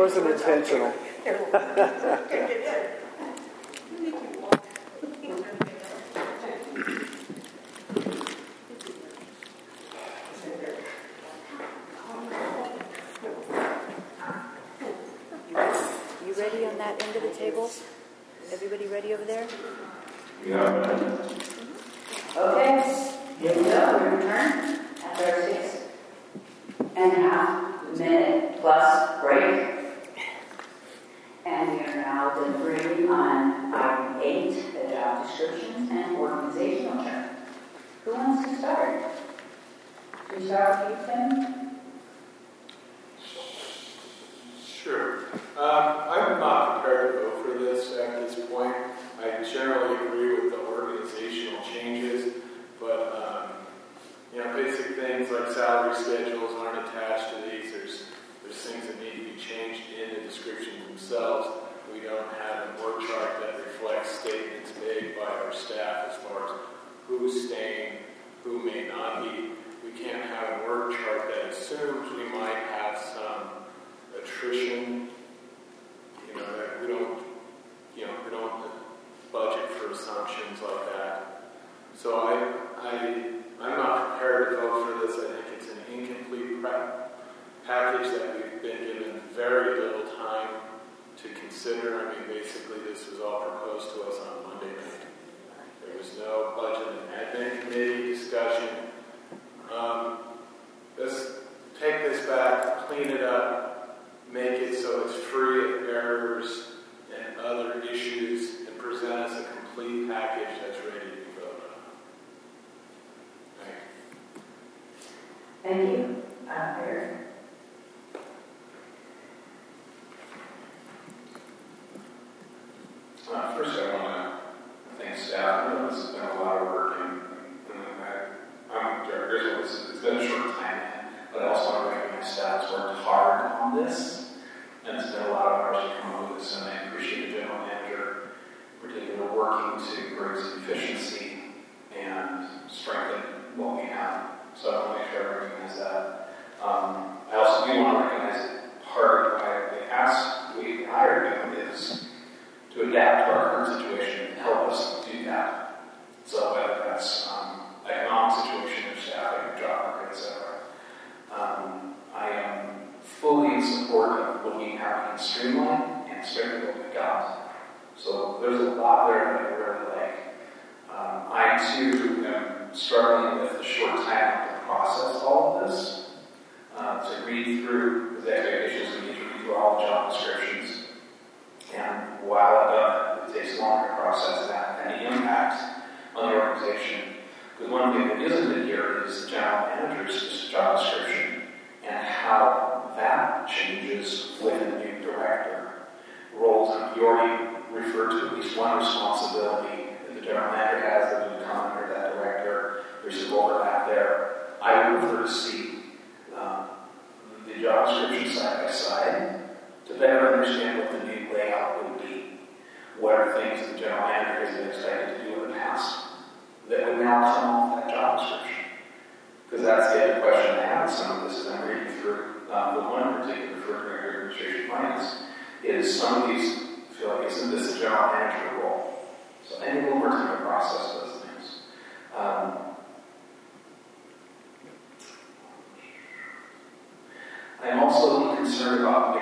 wasn't intentional. You ready on that end of the table? Everybody ready over there? Yeah. Okay, here we go. We return after our 6.5 minute plus break. And we are now deliberating on item 8, the job descriptions and organizational chart. Who wants to start? Should we start with you, Tim? Sure. I'm not prepared to vote for this at this point. I generally agree with the organizational changes, but basic things like salary schedules aren't attached to these. There's things that need to be changed in the descriptions themselves. We don't have a work chart that reflects statements made by our staff as far as who's staying, who may not be. We can't have a work chart that assumes we might have some attrition. That we don't budget for assumptions like that. So I'm not prepared to vote for this. I think it's an incomplete package that we've been given very little time to consider. I mean, basically, this was all proposed to us on Monday night. There was no budget and admin committee discussion. Let's take this back, clean it up, make it so it's free of errors and other issues, and present us a complete package that's ready to be voted on. Thank you. Eric. First, I want to thank staff. I know this has been a lot of work, and I'm Jared Griswold. It's been a short time, but I also want to recognize staff has worked hard on this, and it's been a lot of hours to come up with this, and I appreciate the general manager, in particular, working to bring some efficiency and strengthen what we have. So I want to make sure I recognize that. I also do want to recognize that part of why we hired him is to adapt to our current situation and help us do that. So whether that's economic situation or staffing or job market, etc. I am fully in support of looking how we can streamline and strengthen what we've got. So there's a lot there that I really like. I too am struggling with the short time to process all of this. To read through the expectations, we need to read through all the job descriptions. And while I've done it takes longer to process that and the impact on the organization. Because one thing that isn't in here is the general manager's job description and how that changes with a new director. Roles, and you already referred to at least one responsibility that the general manager has that would come under that director. There's some overlap there. I would prefer to see the job description side by side to better understand what the new layout would be. What are things that the general manager has been expected to do in the past that would now come off that job description? Because that's the other question I have in some of this as I'm reading through the one particular for Director of Administration Finance is some of these feel like isn't this a general manager role? So I need a little more time to process those things. I'm also concerned about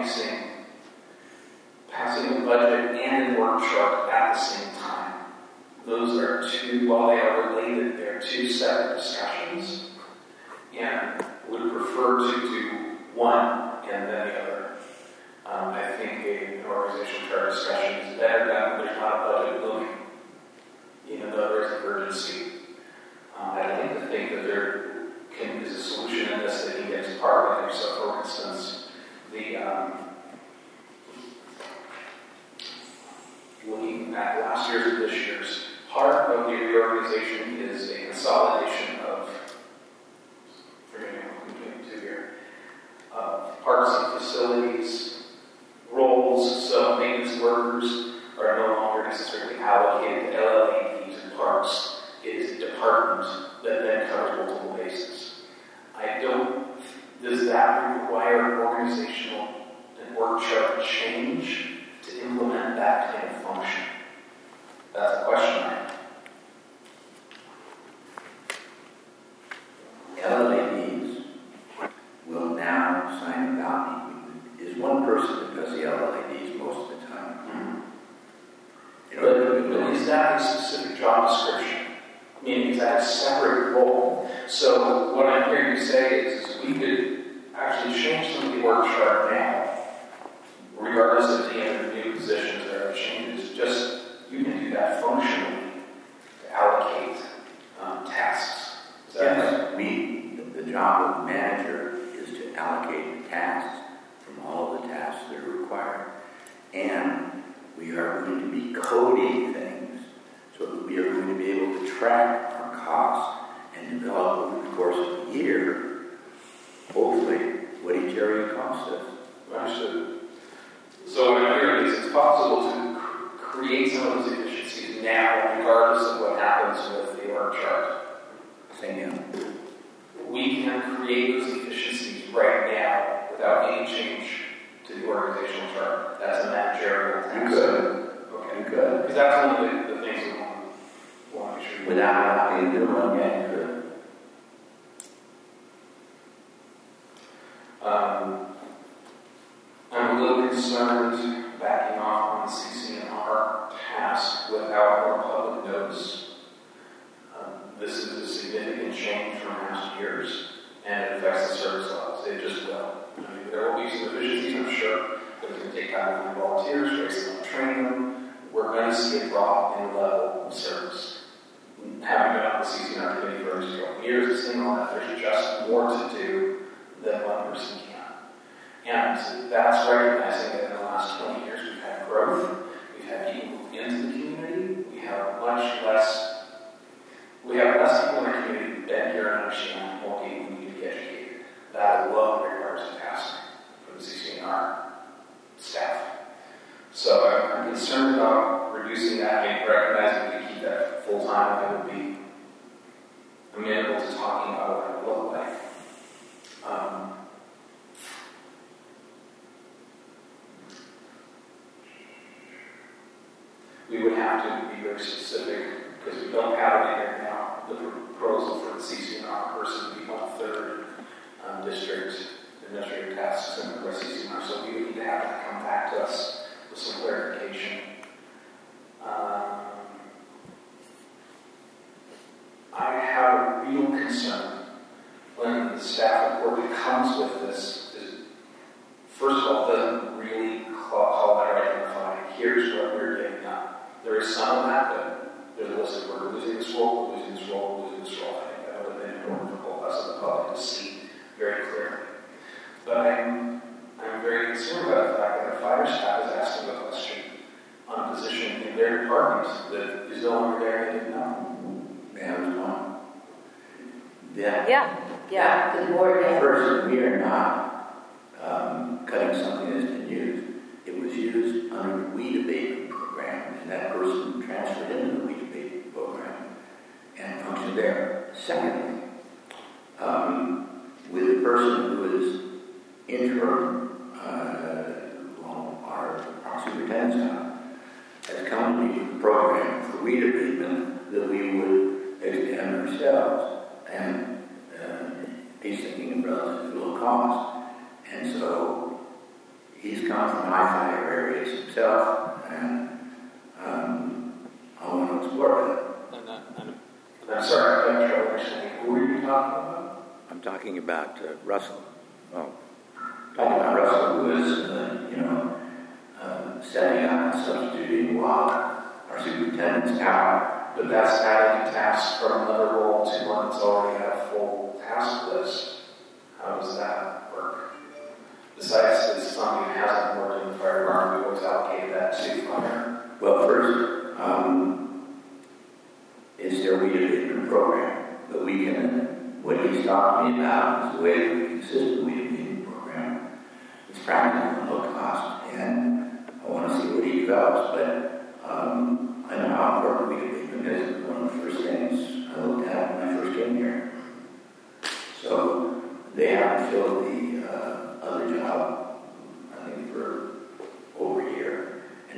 passing a budget and a work chart at the same time. Those are two, while they are related, they're two separate discussions, and would prefer to do one and then the other. I think an organizational chart discussion is better done when there's not a budget looming, even though there's an urgency. I'd like to think that there is a solution in this that can get us part of it. So, for instance, looking at last year's and this year's, part of the reorganization is a consolidation of, parts and facilities, roles, so maintenance workers are no longer necessarily allocated to LLAPs and parks. It is a department that then covers multiple bases. Does that require organizational an org chart change to implement that kind of function? That's a question mark. LLADs will now sign a copy. Is one person that does the LLADs most of the time. But is that a specific job description? Meaning, is that a separate role? So what I'm hearing you say is we could actually change some of the org chart now, regardless of the new positions or other changes. Just you can do that functionally to allocate tasks. Is that right? The job of the manager is to allocate the tasks from all of the tasks that are required. And we are going to be coding things so that we are going to be able to track our costs and develop over the course of the year, hopefully, what each area costs us. Understood. So what I'm hearing is it's possible to create some of those efficiencies now, regardless of what happens with the org chart. Say again. We can create those efficiencies right now without any change to the organizational chart. That's a managerial task. You could. Okay. You could. Because that's one of the things we want to make sure. Without having to do one, yeah, you could. I'm a little concerned backing off on the CCNR task without more public notice. This is a significant change from past years, and it affects the service levels. It just will. I mean, there will be some efficiencies, I'm sure, but it's going to take time to find volunteers, raise them, train them. We're going to see a drop in the level of service. Having been on the CCNR committee for a couple of years and seeing all that, there's just more to do than one person can. And that's recognizing that in the last 20 years we've had growth, we've had people move into the community, we have less people in our community who've been here and understand more people who need to be educated. That alone requires a task for the CCNR staff. So I'm concerned about reducing that and recognizing we keep that full time. I would be amenable to talking about what it would look like. We would have to be very specific because we don't have it here now. The proposal for the CCNR person would be 1/3 district administrative tasks and the rest CCNR. So we would need to have that come back to us with some clarification. I have a real concern when the staff report that comes with this is, first of all, doesn't really call that or identify, here's what we're giving up. There is some of that, but there's a list of we're losing this role, we're losing this role, we're losing this role. I think that would have been important for both us and the public to see very clearly. But I'm very concerned about the fact that our fire staff is asking a question on a position in their department that is no longer there and they didn't know. May I respond? Yeah. The board has. First, we are not cutting something that's been used. It was used under the weed abatement program, and that person transferred into the weed abatement program and functioned there. Secondly, with the person who is interim, our superintendent's now, has come to me with a program for weed abatement that we would extend ourselves. And he's thinking of relatively low cost. And so he's come from high fire areas himself, and I want to explore that. I'm sorry, I'm not sure what you're saying. Who were you talking about? I'm talking about Russell. Oh, talking about Russell, who is, setting up and substituting while our superintendent's out. But that's adding a task from another role to one that's already got a full task list. How does that work? Besides, it's something that hasn't worked in the fire department, we always allocated that to fire. Well, first, is there weed abatement program? But we can, what he's talking about is the way that we consist weed abatement program. It's practical and low cost, and I want to see what he develops, but I know how important weed abatement is. One of the first things I looked at when I first came here. So they haven't filled the other job, I think the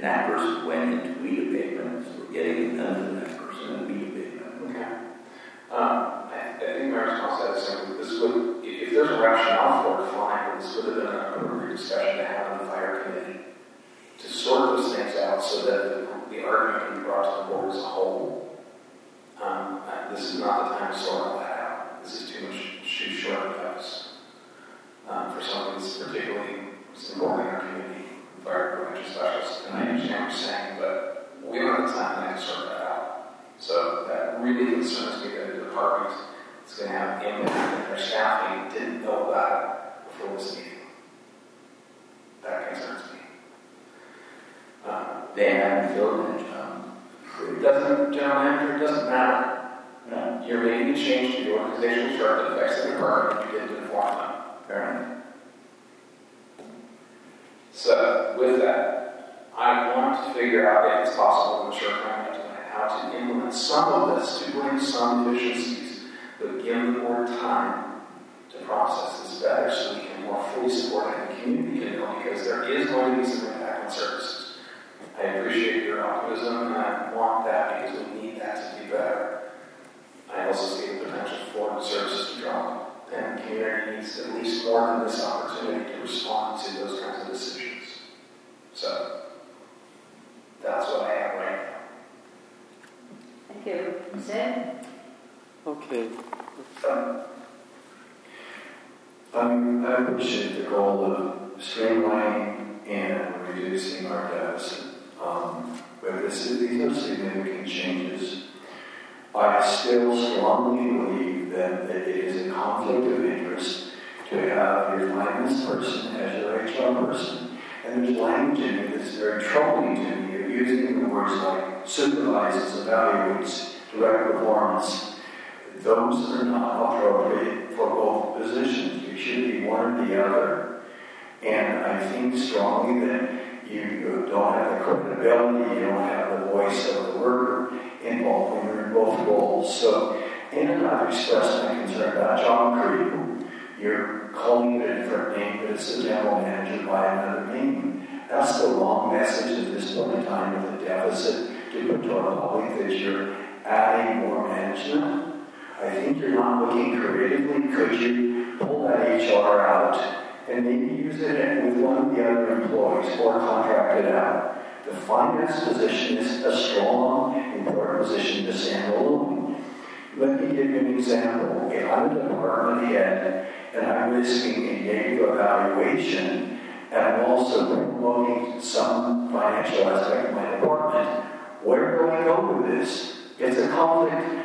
And that person went into weed abatement, so we're getting none of that person in weed abatement. Okay. I think my response to that is simply, this would, if there's a rationale for it, fine, but this would have been an appropriate discussion to have on the fire committee to sort those things out so that the argument can be brought to the board as a whole. This is not the time to sort all that out. This is too much shoe short cuts for something that's particularly important in our community, fire prevention specialists. And I understand what you're saying, but we don't have the time tonight to sort that out. So that really concerns me that a department is going to have an impact and their staffing didn't know about it before this meeting. That concerns me. They haven't filled that job. It doesn't, General Manager, it doesn't matter. You're making a change to the organizational chart that affects the department. You didn't inform them. Fair enough. So, with that, I want to figure out if it's possible in the short term how to implement some of this to bring some efficiencies, but give the board time to process this better so we can more fully support it and the community can know, because there is going to be some impact on services. I appreciate your optimism and I want that because we need that to be better. I also see the potential for the services to drop, and the community needs at least more than this opportunity to respond to those kinds of decisions. So, that's what I have right now. Thank you. Sid? Okay. I appreciate the goal of streamlining and reducing our deficit. But these are significant changes. I still strongly believe that it is a conflict of interest to have your finance person as your HR person. And there's language in it that's very troubling to me. You're using the words like supervises, evaluates, direct performance. Those are not appropriate for both positions. You should be one or the other. And I think strongly that you don't have the credibility, you don't have the voice of the worker involved when you're in both roles. So, and I've expressed my concern about job creep. You're calling it a different name, but it's the general manager by another name. That's the wrong message at this point in time with the deficit to put to our public that you're adding more management. I think you're not looking creatively. Could you pull that HR out and maybe use it with one of the other employees or contract it out? The finance position is a strong, important position to stand alone. Let me give you an example. If I'm a department head and I'm risking a negative evaluation and I'm also promoting some financial aspect of my department, where do I go with this? It's a conflict.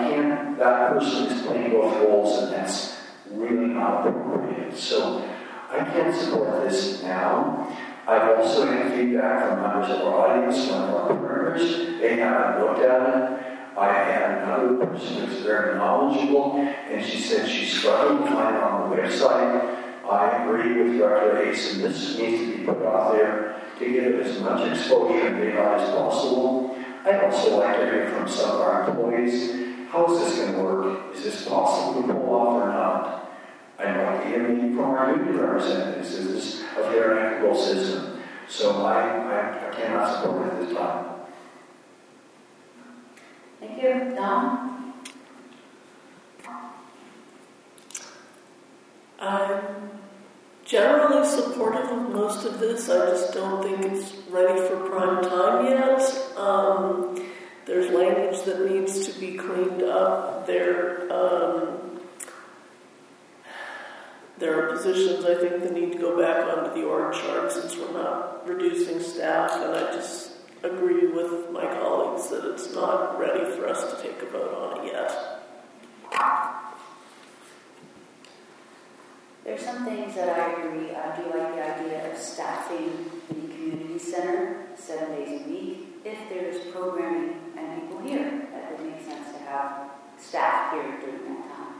That person is playing both roles, and that's really not appropriate. So I can't support this now. I've also had feedback from members of our audience, one of our partners. They haven't looked at it. I had another person who's very knowledgeable, and she said she struggled to find it on the website. I agree with Director Ace, and this needs to be put out there to give it as much exposure and data as possible. I'd also like to hear from some of our employees. How is this going to work? Is this possible to pull off or not? I'd like to hear from our union representatives. Is this a fair and equitable system? So I cannot support it at this time. Thank you. Don? I'm generally supportive of most of this. I just don't think it's ready for prime time yet. There's language that needs to be cleaned up. There are positions I think that need to go back onto the org chart since we're not reducing staff, and I just agree with my colleagues that it's not ready for us to take a vote on it yet. There's some things that I agree. I do like the idea of staffing the community center 7 days a week. If there's programming and people here, that would make sense to have staff here during that time.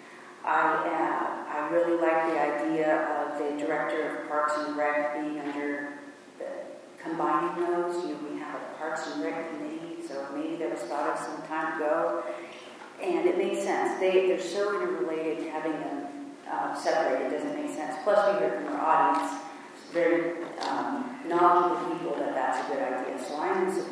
I really like the idea of the director of Parks and Rec being under combining those. We have a Parks and Rec committee, so maybe that was thought of some time ago. And it makes sense. They're so interrelated, having them separated doesn't make sense. Plus, we heard from our audience, very knowledgeable people, that's a good idea.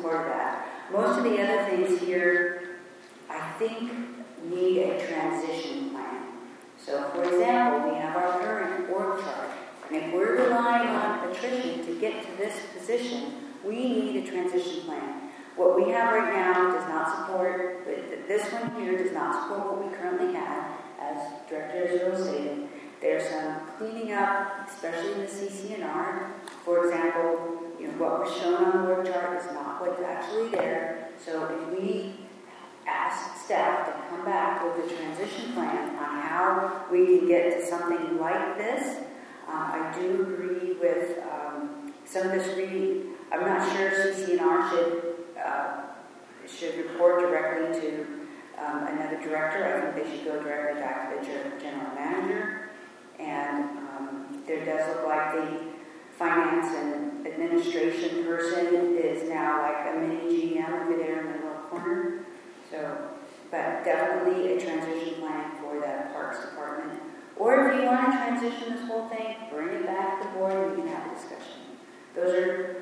support of that. Most of the other things here, I think, need a transition plan. So, for example, we have our current org chart, and if we're relying on attrition to get to this position, we need a transition plan. What we have right now does not support, this one here does not support what we currently have, as Director Israel stated. There's some cleaning up, especially in the CCNR. For example, what was shown on the work chart is not what's actually there. So if we ask staff to come back with a transition plan on how we can get to something like this, I do agree with some of this reading. I'm not sure CCNR should report directly to another director. I think they should go directly back to the general manager. And there does look like the finance and administration person is now like a mini GM over there in the little corner. So, but definitely a transition plan for the Parks Department. Or if you want to transition this whole thing, bring it back to the board and we can have a discussion. Those are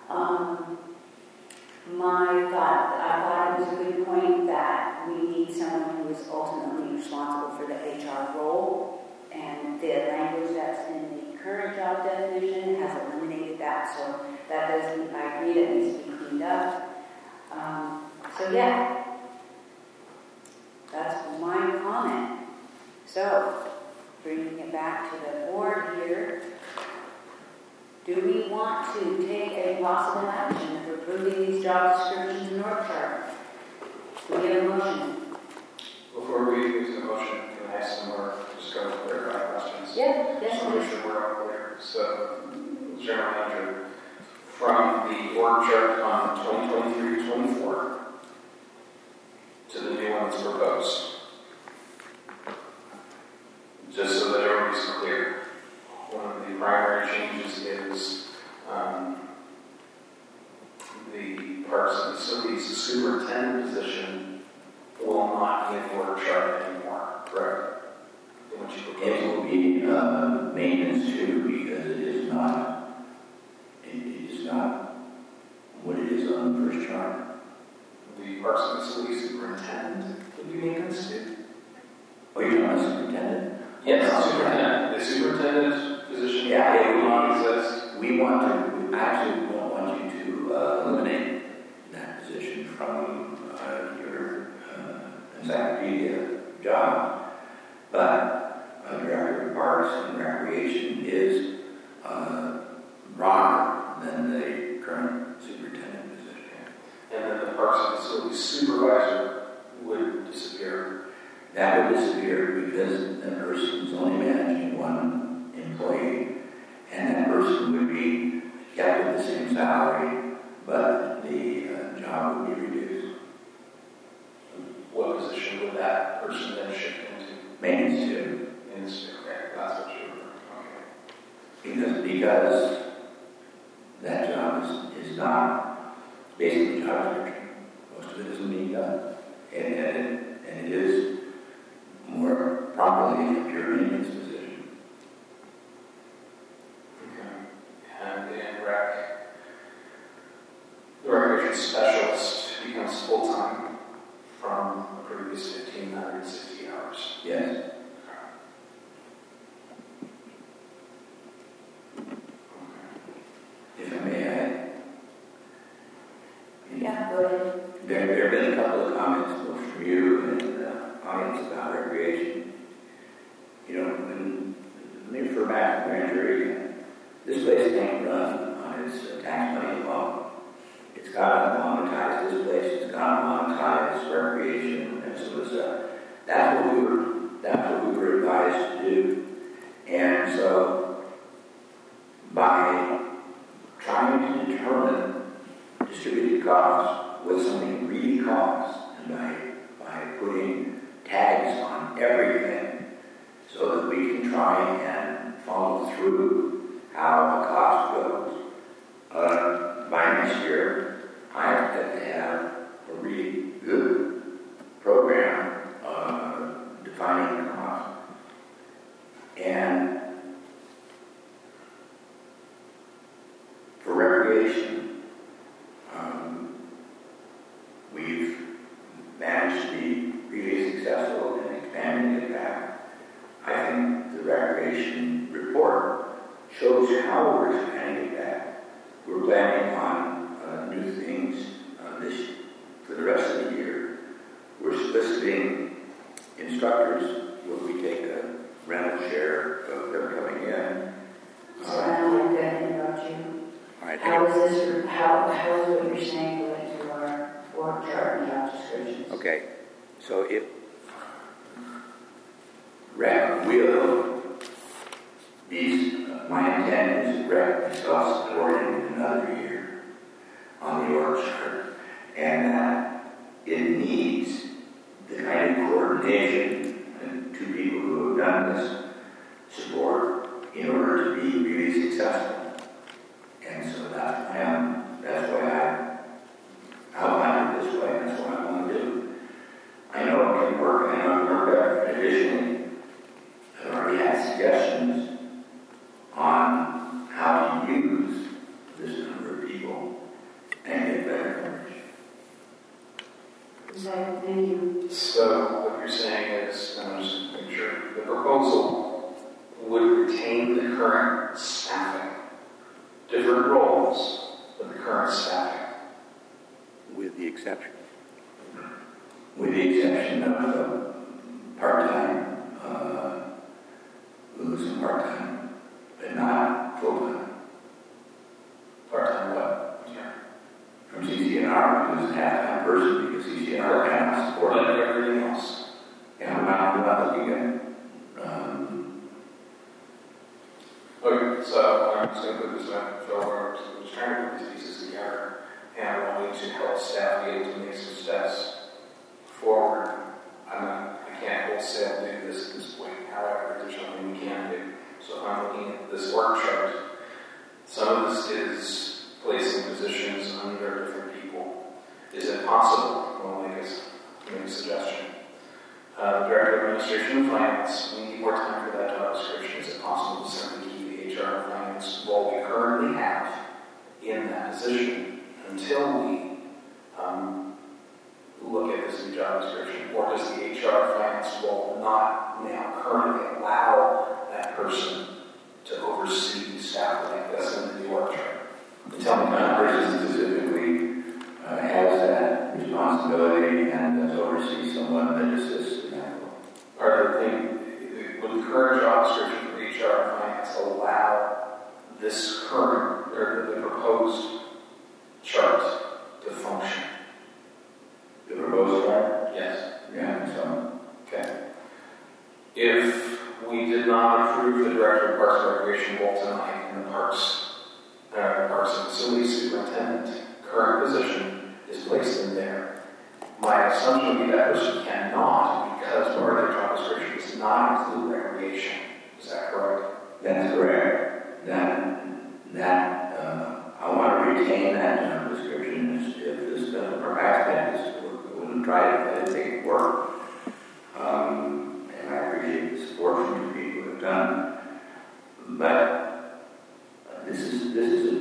my thought. I thought it was a good point that we need someone who is ultimately responsible for the HR role. And the language that's in the current job definition has eliminated that, so that doesn't, I agree, that needs to be cleaned up. So yeah, that's my comment. So, bringing it back to the board here, do we want to take a possible action for approving these job descriptions in org chart? Do we have a motion? Before we use the motion, can I ask some more just go clarify questions? Yeah, yes, So make sure we're all clear. So, General Manager, from the org chart on 2023-24 to the new one that's proposed, just so that everybody's clear, one of the primary changes is the Parks and Facilities Superintendent position will not be in the org chart anymore, correct? It will be maintenance too, because it is not what it is on the first chart. The Parks and Facilities Superintendent would be maintenance too? Oh, you're talking about superintendent? Yes, superintendent. The superintendent position Yeah, will not exist. We actually don't want you to eliminate that position from your encyclopedia job. But Director of Parks and Recreation is broader than the current superintendent position. And then the Parks and Facilities Supervisor would disappear. That would disappear because that person is only managing one employee, and that person would be kept with the same salary, but the job would be reduced. What position would that person then shift into? Maintenance too. Okay, that's what you were. Okay. Because that job is not basically job description. Most of it isn't being done. And it is more properly a pure maintenance position. Okay. And in rec, the recreation specialist becomes full-time from a previous 1,560 hours. Yes. If I may add. Yeah, go ahead. There have been a couple of comments both from you and the audience about recreation. Let me refer back to the grand jury again. This place can't run on its tax money alone. It's got to monetize this place. It's got to monetize recreation and some of the stuff. That's what we were advised to do. And so, by trying to determine distributed costs, what something really costs, and by putting tags on everything, so that we can try and follow through how the cost goes. By next year, I expect to have a really good program defining the cost. And for recreation, Okay, so if rec will be, my intent is rec is self-supporting in another year on the org chart, and that it needs the kind of coordination and two people who have done this support in order to be really successful. And so that's why I outlined it this way. That's what I want to do. I know it can work. I know it can work better. Additionally, I've already had suggestions on how to use this number of people and get better coverage. So, thank you. So what you're saying is, I'm just making sure, the proposal would retain the current staffing, different roles, but the current staffing. With the exception of part-time, losing part-time, but not full-time. Part-time what? Yeah. From CCNR, who's a half-time person because CCNR cannot support But it. everything else. And I'm not looking at, Okay, so I'm just going to put this back forward. I'm just trying to put these pieces together, and I want to help staff be able to make some steps forward. I can't wholesale do this at this point. However, there's something we can do. So if I'm looking at this org chart, some of this is placing positions under different people. Is it possible? I'll make a suggestion. Director of Administration and Finance, we need more time for that job description. Is it possible to simply keep the HR and Finance role we currently have in that position until we look at this new job description? Or does the HR Finance role not now currently allow that person to oversee staff like this in the org chart? tell me that person specifically has that responsibility and does oversee someone that assists in that role. Would the current job description for HR and Finance allow this current, or the proposed chart to function? The proposed one? Yes. Yeah, so. Okay. If we did not approve the Director of Parks and Recreation role tonight in the Parks and Facilities Superintendent current position is placed in there, my assumption would be that person cannot, because part of their job description does not include recreation. Is that correct? That's correct. I want to retain that job description. If this doesn't work, I expect this to work. I wouldn't try it if I didn't think it work. And I appreciate the support from the people who have done it. But this is a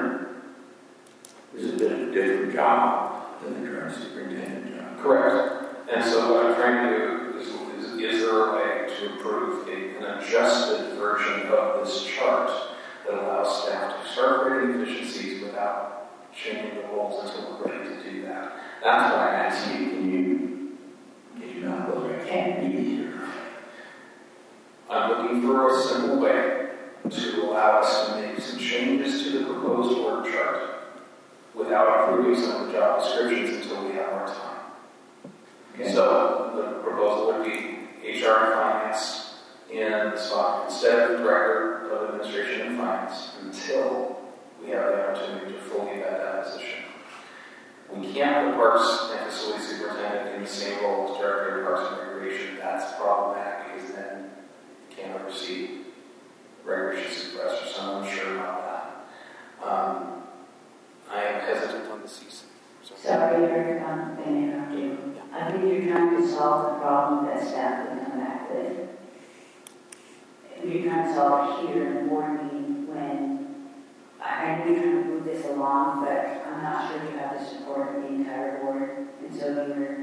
bit of a different job than the current superintendent job. Correct. And so what I'm trying to do is there a way to improve an adjusted version of this chart that allows staff to start creating efficiencies without changing the roles until we're ready to do that? That's why I'm asking you. Can you not go there? I can't be here. I'm looking for a simple way to allow us to make some changes to the proposed org chart without approving some of the job descriptions until we have more time. Okay. So the proposal would be HR and Finance in the spot instead of Director of Administration and Finance until we have the opportunity to fully vet that position. We can't put Parks and Facilities Superintendent in the same role as Director of Parks and Recreation. That's problematic because then you can't oversee recreation supervisor, so I'm unsure about that. I am hesitant on the season. Sorry, Eric, I'm going to interrupt you. I think you're trying to solve the problem that staff would come back with. You're trying to solve it here in the board meeting when I know you're trying to move this along, but I'm not sure you have the support of the entire board. And so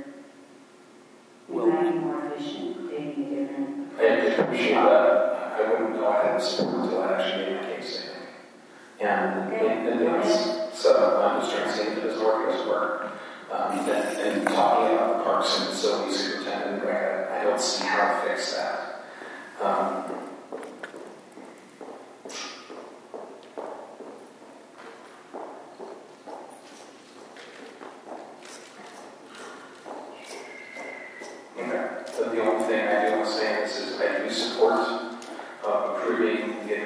you might be more efficient taking a different I appreciate that. I wouldn't know I had the support until I actually made my case, I think. So I'm just trying to see if this work does work. And talking about the Parks and Facilities Superintendent, I don't see how to fix that.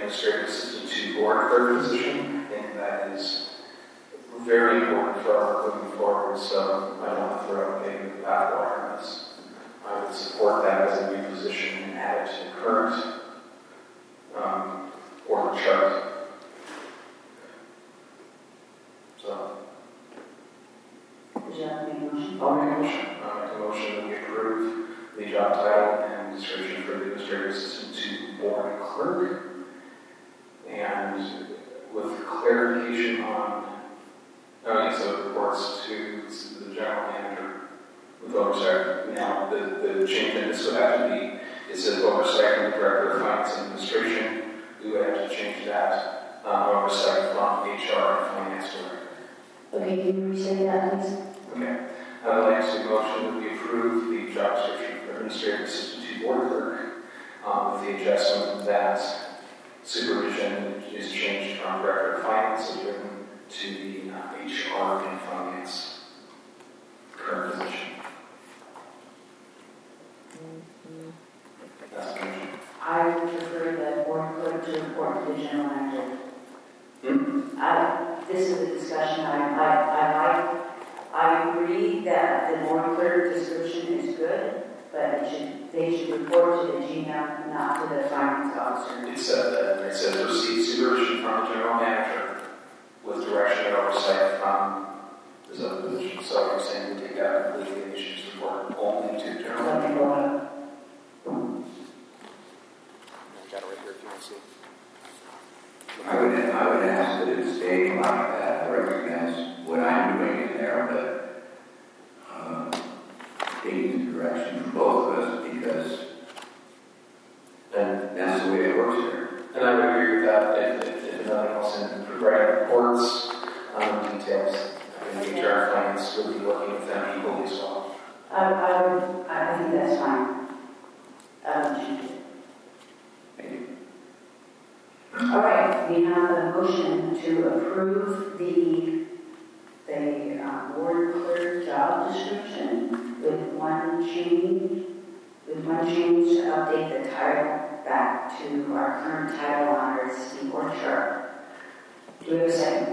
administrative assistant to board clerk position. I think that is very important for our work moving forward, so I don't want to throw out maybe the backwater on this. I would support that as a new position and add it to the current org chart. So, Would you like to make a motion? I'll make a motion. I'll make a motion that we approve the job title and description for the administrative assistant to board clerk, and with clarification on, so it reports to the general manager with oversight. Now, the change in this would have to be, it says oversight from the director of finance and administration. We would have to change that, oversight from HR and finance director. Okay, can you restate that, please? Okay. I would like to motion that we approve the job description for administrative assistant to board clerk, with the adjustment that supervision is changed from director of finance is written to the HR and finance current position. That's the motion. I would prefer the board clerk to report to the general manager. This is a discussion I agree that the board clerk description is good, but they should report to the GM, not to the finance officer. It said that. It says receive supervision from the general manager with direction and oversight from his other position. So you're saying we take that completely and issues report only to the general Let me manager. go on. I've got it right here if you want to see. I would ask that it stay like that. I recognize what I'm doing in there, but taking the direction from both of us, because that's the way it works here. And I would agree with that if nothing else, in providing reports on details. I think HR and finance would be working with them equally as well. I think that's fine. Thank you. All right, we have a motion to approve the board clerk job description with one change to update the title back to our current title on our existing board chart. Do we have a second?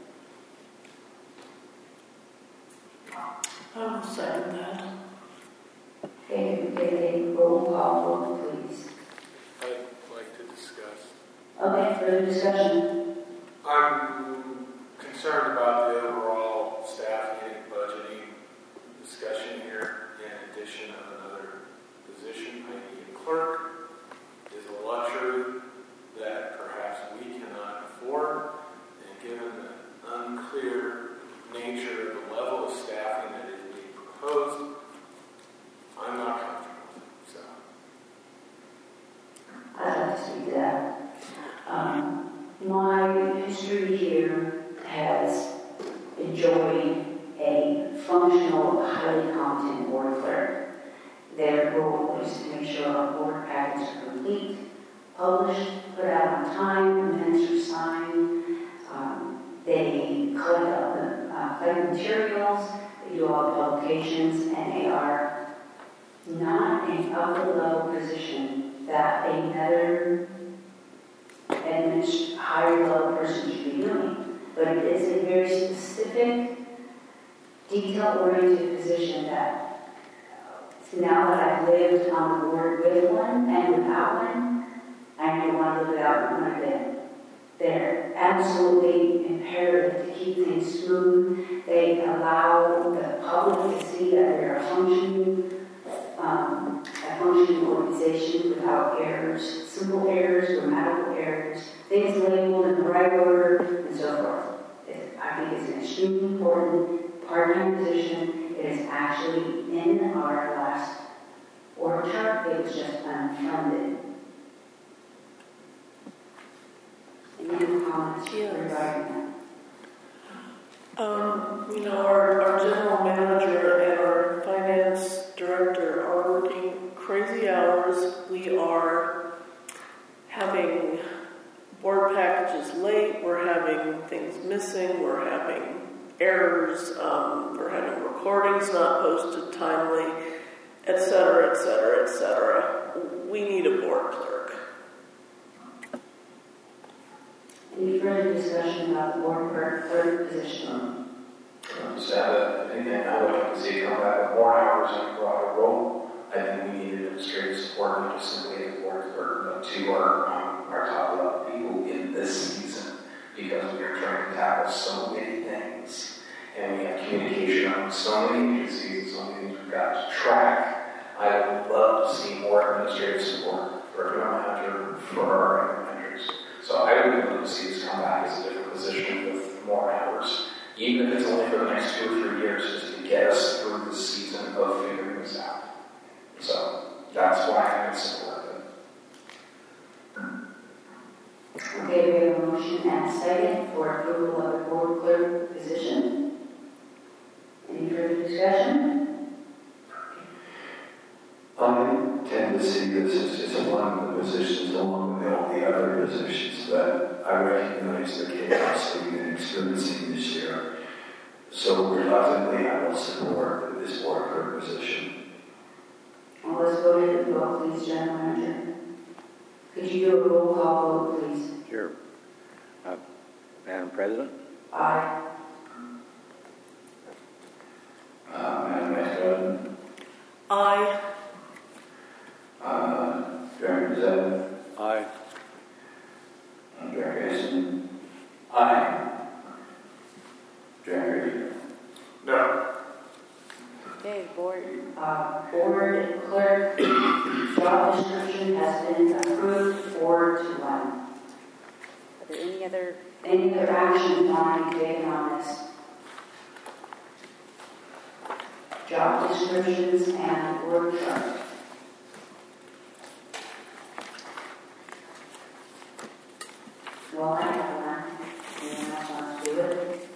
I will second that. Okay, a roll call vote, please. I'd like to discuss. Okay, further discussion. I'm concerned about the overall staffing and budgeting discussion here. In addition of another position, i.e. a clerk, is a luxury that perhaps we cannot afford. And given the unclear nature of the level of staffing that is being proposed, I'm not comfortable with it. So. I'd like to speak to that. My history here has enjoyed a functional, highly competent board clerk. Their role is to make sure our board packets are complete, published, put out on time, minutes are signed. They collect materials, they do all the publications, and they are not an upper-level position that another higher-level person should be doing. But it is a very specific, detail-oriented position that now that I've lived on the board with one and without one, I no longer live without one when I've been. They're absolutely imperative to keep things smooth. They allow the public to see that they're a functioning organization without errors, simple errors, grammatical errors, things labeled in the right order, and so forth. I think it's an extremely important part-time position. It is actually in our last org chart. It was just unfunded. Any comments regarding that? Our general manager and our finance director are working crazy hours. We are having board packages late. We're having things missing. We're having errors. We're having recordings not posted timely, etc., etc., etc. We need a board clerk. board clerk position. Just add anything, I would like to see come back with more hours on a broader role. I think we need administrative support, not just simply as board clerk, but to our top level people in this season, because we are trying to tackle so many things, and we have communication on so many agencies, so many things we've got to track. I would love to see more administrative support for a town manager, for our managers. So I would love to see this come back as a different position with more hours, even if it's only for the next 2 or 3 years, just to get us through the season of figuring this out. So that's why I would support it. Okay, we have a motion and a second for approval of the board clerk position. Any further discussion? I tend to see this as one of the positions along with all the other positions that I recognize the chaos that we've been experiencing this year. So reluctantly, I will support this board clerk position. Well, let's go ahead and vote, please, General Manager. Could you do a roll call vote, please? Sure. Madam President? Aye. Madam Vice President? Aye. Director Zeb? Aye. Director Hasten? Aye. Director No. Okay, board. Board clerk job description has been approved 4-1. Are there any other? Any other action want to be taken on this? Job descriptions and work chart. Well, I have one. Anyone else want to do it?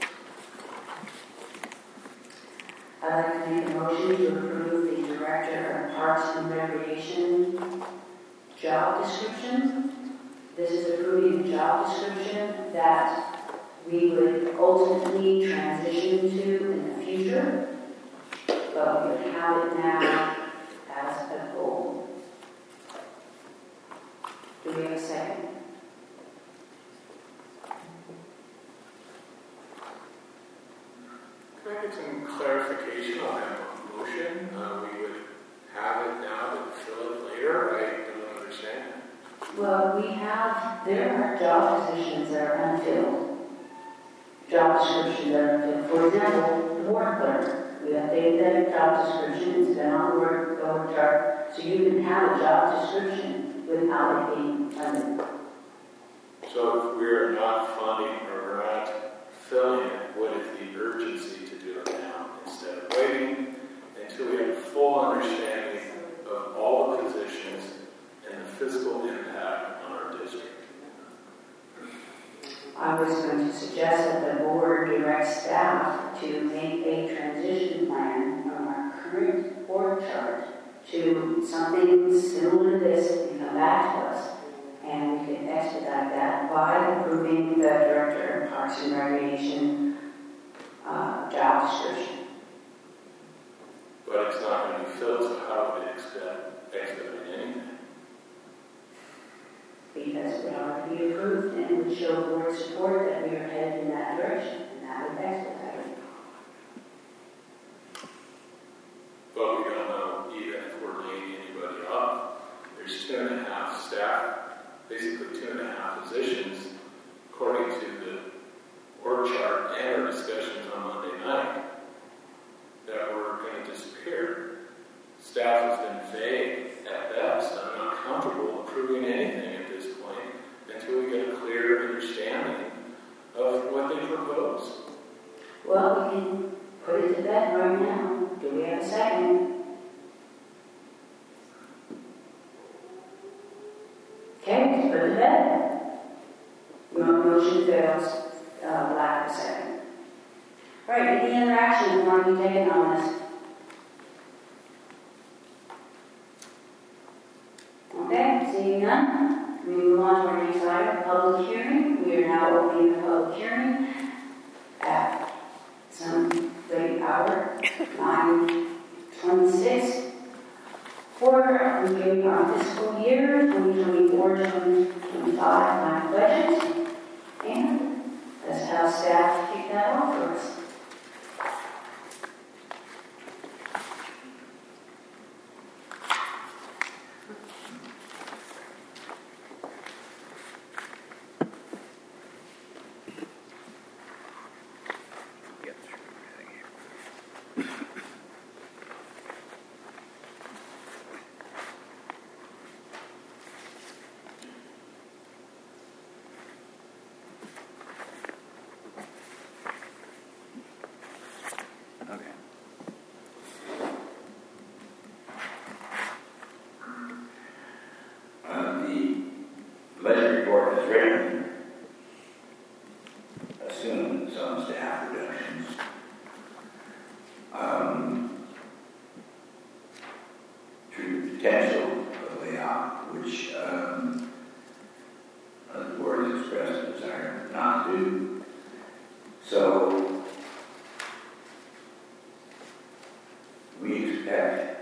I'd like to make a motion to approve the Director of Parks and Recreation job description. This is approving the job description that we would ultimately transition to in the future, but we would have it now as a goal. Do we have a second? Can I get some clarification on that motion? We would have it now but fill it later? I don't understand. Well, there are job positions that are unfilled. Job descriptions that are unfilled. For example, the board clerk. We updated that job description. It's been on the board chart. So you can have a job description without it being funded. So if we're not funding or we're not filling it, what is the urgency to do it now instead of waiting until we have a full understanding of all the positions and the fiscal impact on our district? I was going to suggest that the board directs staff to make a transition plan from our current board chart to something similar to this and come back to us. And we can expedite that by approving the Director of Parks and Recreation job description. But it's not going to be filled, so how would it expedite anything? Because it would already be approved and would show board support that we are headed in that direction, and that would expedite it. But we don't know even if we're laying anybody up. There's 2.5 staff, basically 2.5 positions, according to the org chart and our discussions on Monday night, that were going to disappear. Staff has been vague at best. I'm not comfortable approving anything at this point until we get a clear understanding of what they propose. Well, we can put it to bed right now. Do we have a second? Okay, let's put it to bed. Your motion fails, lack of a second. All right, any other action want to be taken on this? Okay, seeing none, we move on to our next item, public hearing. We are now opening the public hearing at some late hour, 9:26, for reviewing our fiscal year 2024-2025 budget. And let's have staff kick that off for us. Okay. The budget report is written, assume some staff reductions. Through the potential of layoff, which the board has expressed a desire not to do. So we expect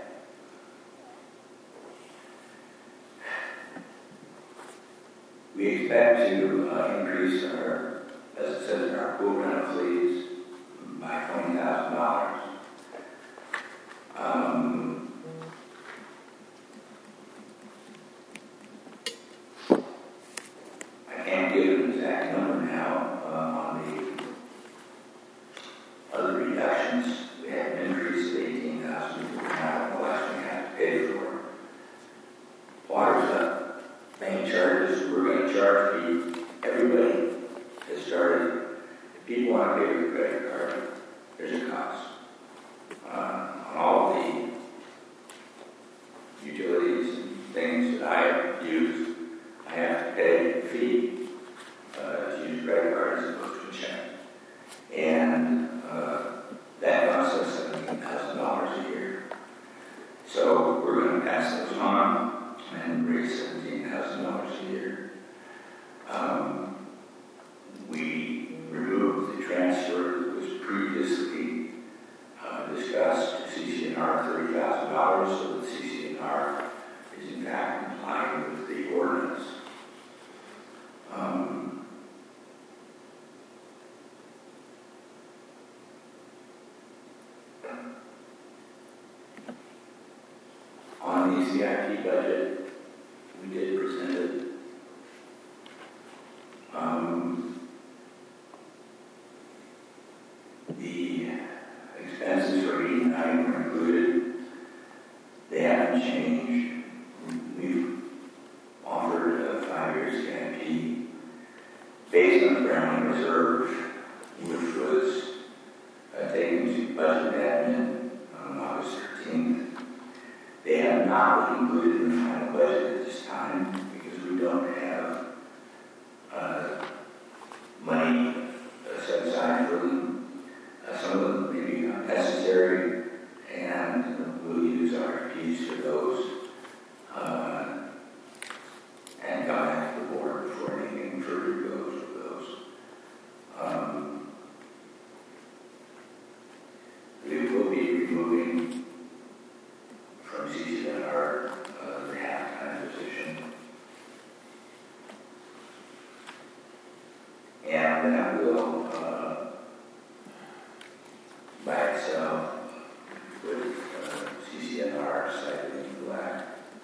to increase our, as it says in our pool rental fees, by $20,000. I can't give an exact number now on the other reductions. We had an increase of $18,000. Now the last one we had to pay for. Water's up. Main charges, we're going to charge everybody has started. If people want to pay with a credit card, there's a cost. On all the utilities and things that I use, I have to pay a fee to use a credit card as opposed to a check. And that costs us $17,000 a year. So we're going to pass those on and raise $17,000 a year. We removed the transfer that was previously discussed to CCNR, $30,000, so that CCNR is in fact complying with the ordinance. On the CIP budget, we did present it. The expenses for 89 were included. They haven't changed. We've offered a 5-year CIP based on the Brown Reserve, which was taken to budget admin on August 13th. They have not been included in the final budget at this time because we don't have money set aside for them. Some of them may be not necessary, and we'll use RFPs for those and come back to the board before anything further goes with those. We will be removing from CCNR the half-time position. And that will, by itself, with CCNR cited in black.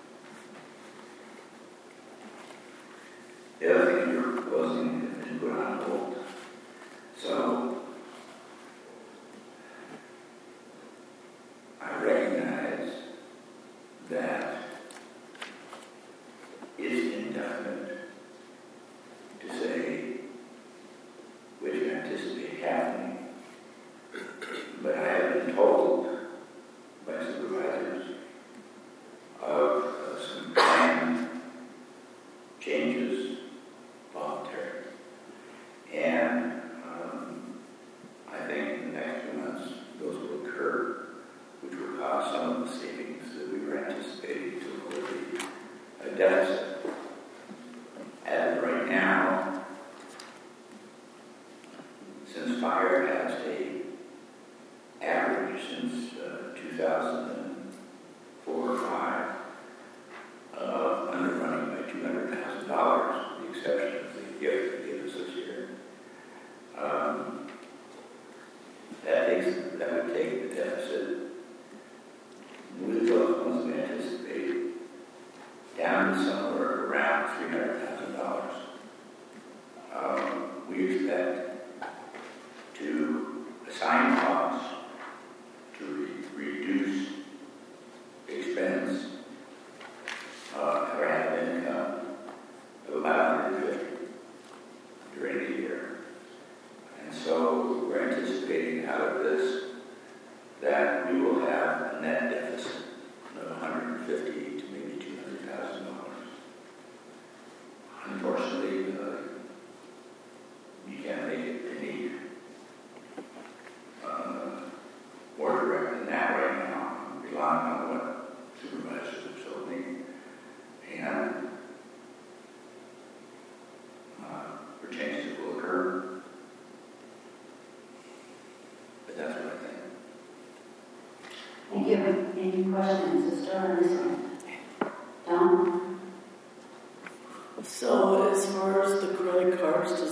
The other thing you're proposing has been put on hold. So, I recognize that it's indefinite to say what you anticipate happening. But I have been told by supervisors of some planned changes, voluntary. And I think in the next 2 months those will occur, which will cause some of the savings that we were anticipating to avoid a deficit. As of right now, since fire has a average since 2004 or 5 of underrunning by $200,000, with the exception of the gift they gave us this year.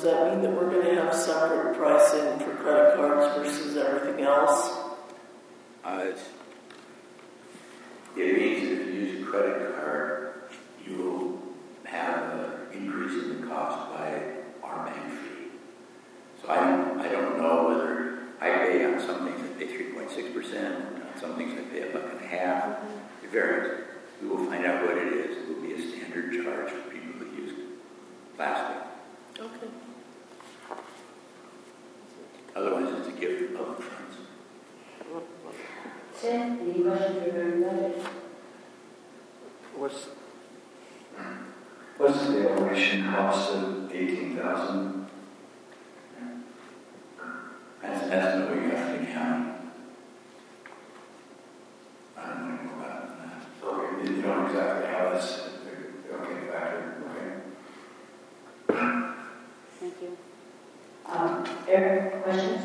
that mean that we're going to have separate pricing for credit cards versus everything else? It means that if you use a credit card, you will have an increase in the cost by our bank fee. So I don't know whether I pay on some things I pay 3.6%, on some things I pay $1.50. It varies. We will find out what it is. It will be a standard charge for people who use plastic. Okay. Otherwise, it's a gift of public funds. Tim, any questions regarding budget? What's the elevation cost of 18,000? That's an estimate we got from the county. I don't know more about that. Okay, you don't exactly have this. Okay, factor. Okay. Thank you. Eric, questions?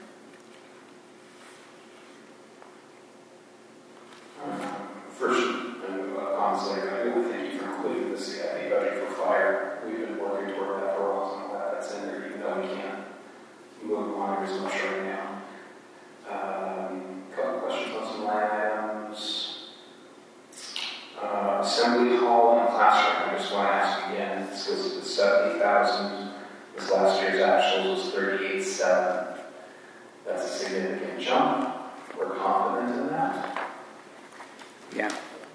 First, honestly, I thank you for including the CIP budget for fire. We've been working toward that for a while, so I'm glad that's in there, even though we can't move on as much right now. Couple questions on some line items. Assembly hall and classroom. I just want to ask again. It says it's 70,000. This last year's actual was 38.7. That's a significant jump. We're confident in that. Yeah.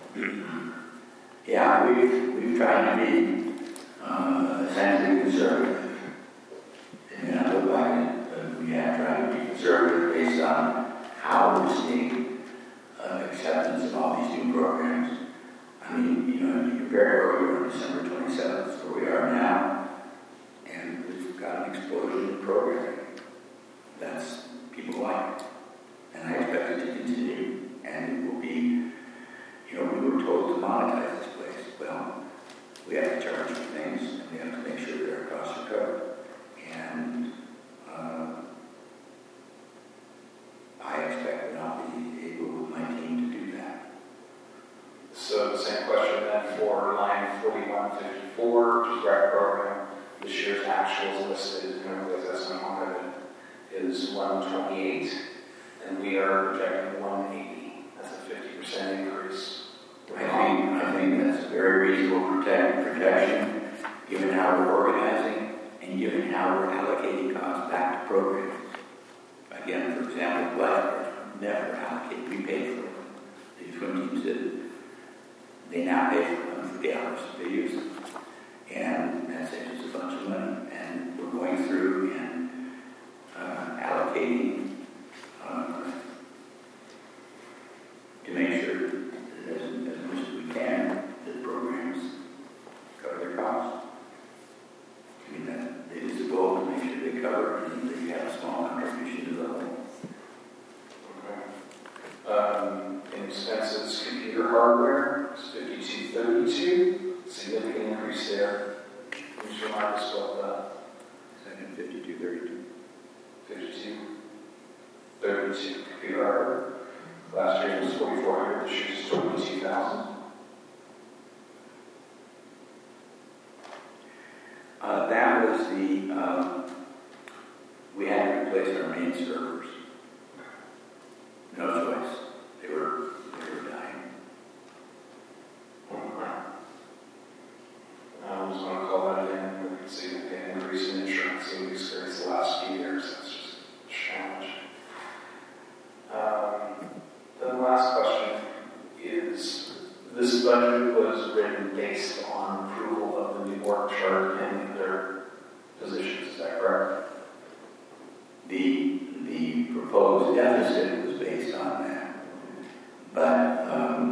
Yeah, we've tried to be essentially conservative. And I look like we have tried to be conservative based on how we're seeing acceptance of all these new programs. I mean, you compare where we were on December 27th, where we are now, and we've got an explosion in programming. That's people like it. And I expect it to continue. And it will be, we were told to monetize this place. Well, we have to charge for things, and we have to make sure that our costs are covered. And I expect that I'll be able with my team to do that. So the same question then for line 4154, which is rec program. This year's actuals listed, as I'm on it, is 128, and we are projecting 180. That's a 50% increase. I think that's a very reasonable projection, given how we're organizing and given how we're allocating costs back to programs. Again, for example, lifeguards never allocate. We pay for them. The swim teams did. They now pay for them for the hours that they use them. And that saves us a bunch of money. And we're going through and allocating to make sure that as much as we can, the programs cover their costs. I mean, that is the goal, to make sure they cover and that you have a small contribution to the whole. In expenses, computer hardware is 5232, significant increase there. Can you remind us what the Second, 5232. 5232 computer hardware? Last year was 4,400. This year is 22,000. That was we had to replace our main servers. No choice. They were dying. I was going to call that in. We can see the increase in insurance that we've experienced the last few years. That's just a challenge. Then the last question is, this budget was written based on approval of the new org chart and their positions. Is that correct? The proposed deficit was based on that. But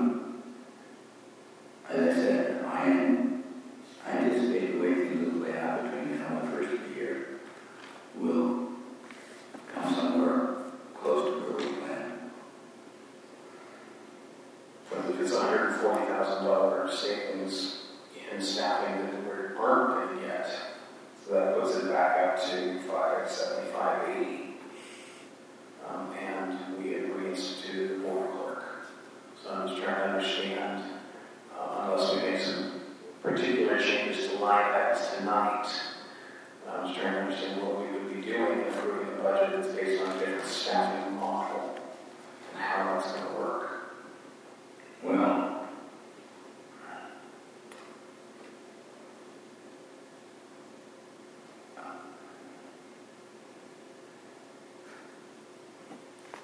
as I said, I anticipate the way things will play out between now and the first of the year will come somewhere close to where we planned. If it's $140,000 savings in staffing that we aren't in yet, so that puts it back up to 575.80. And we had reinstituted the board clerk. So I'm just trying to understand, unless we make some particular changes to line items tonight, I'm just trying to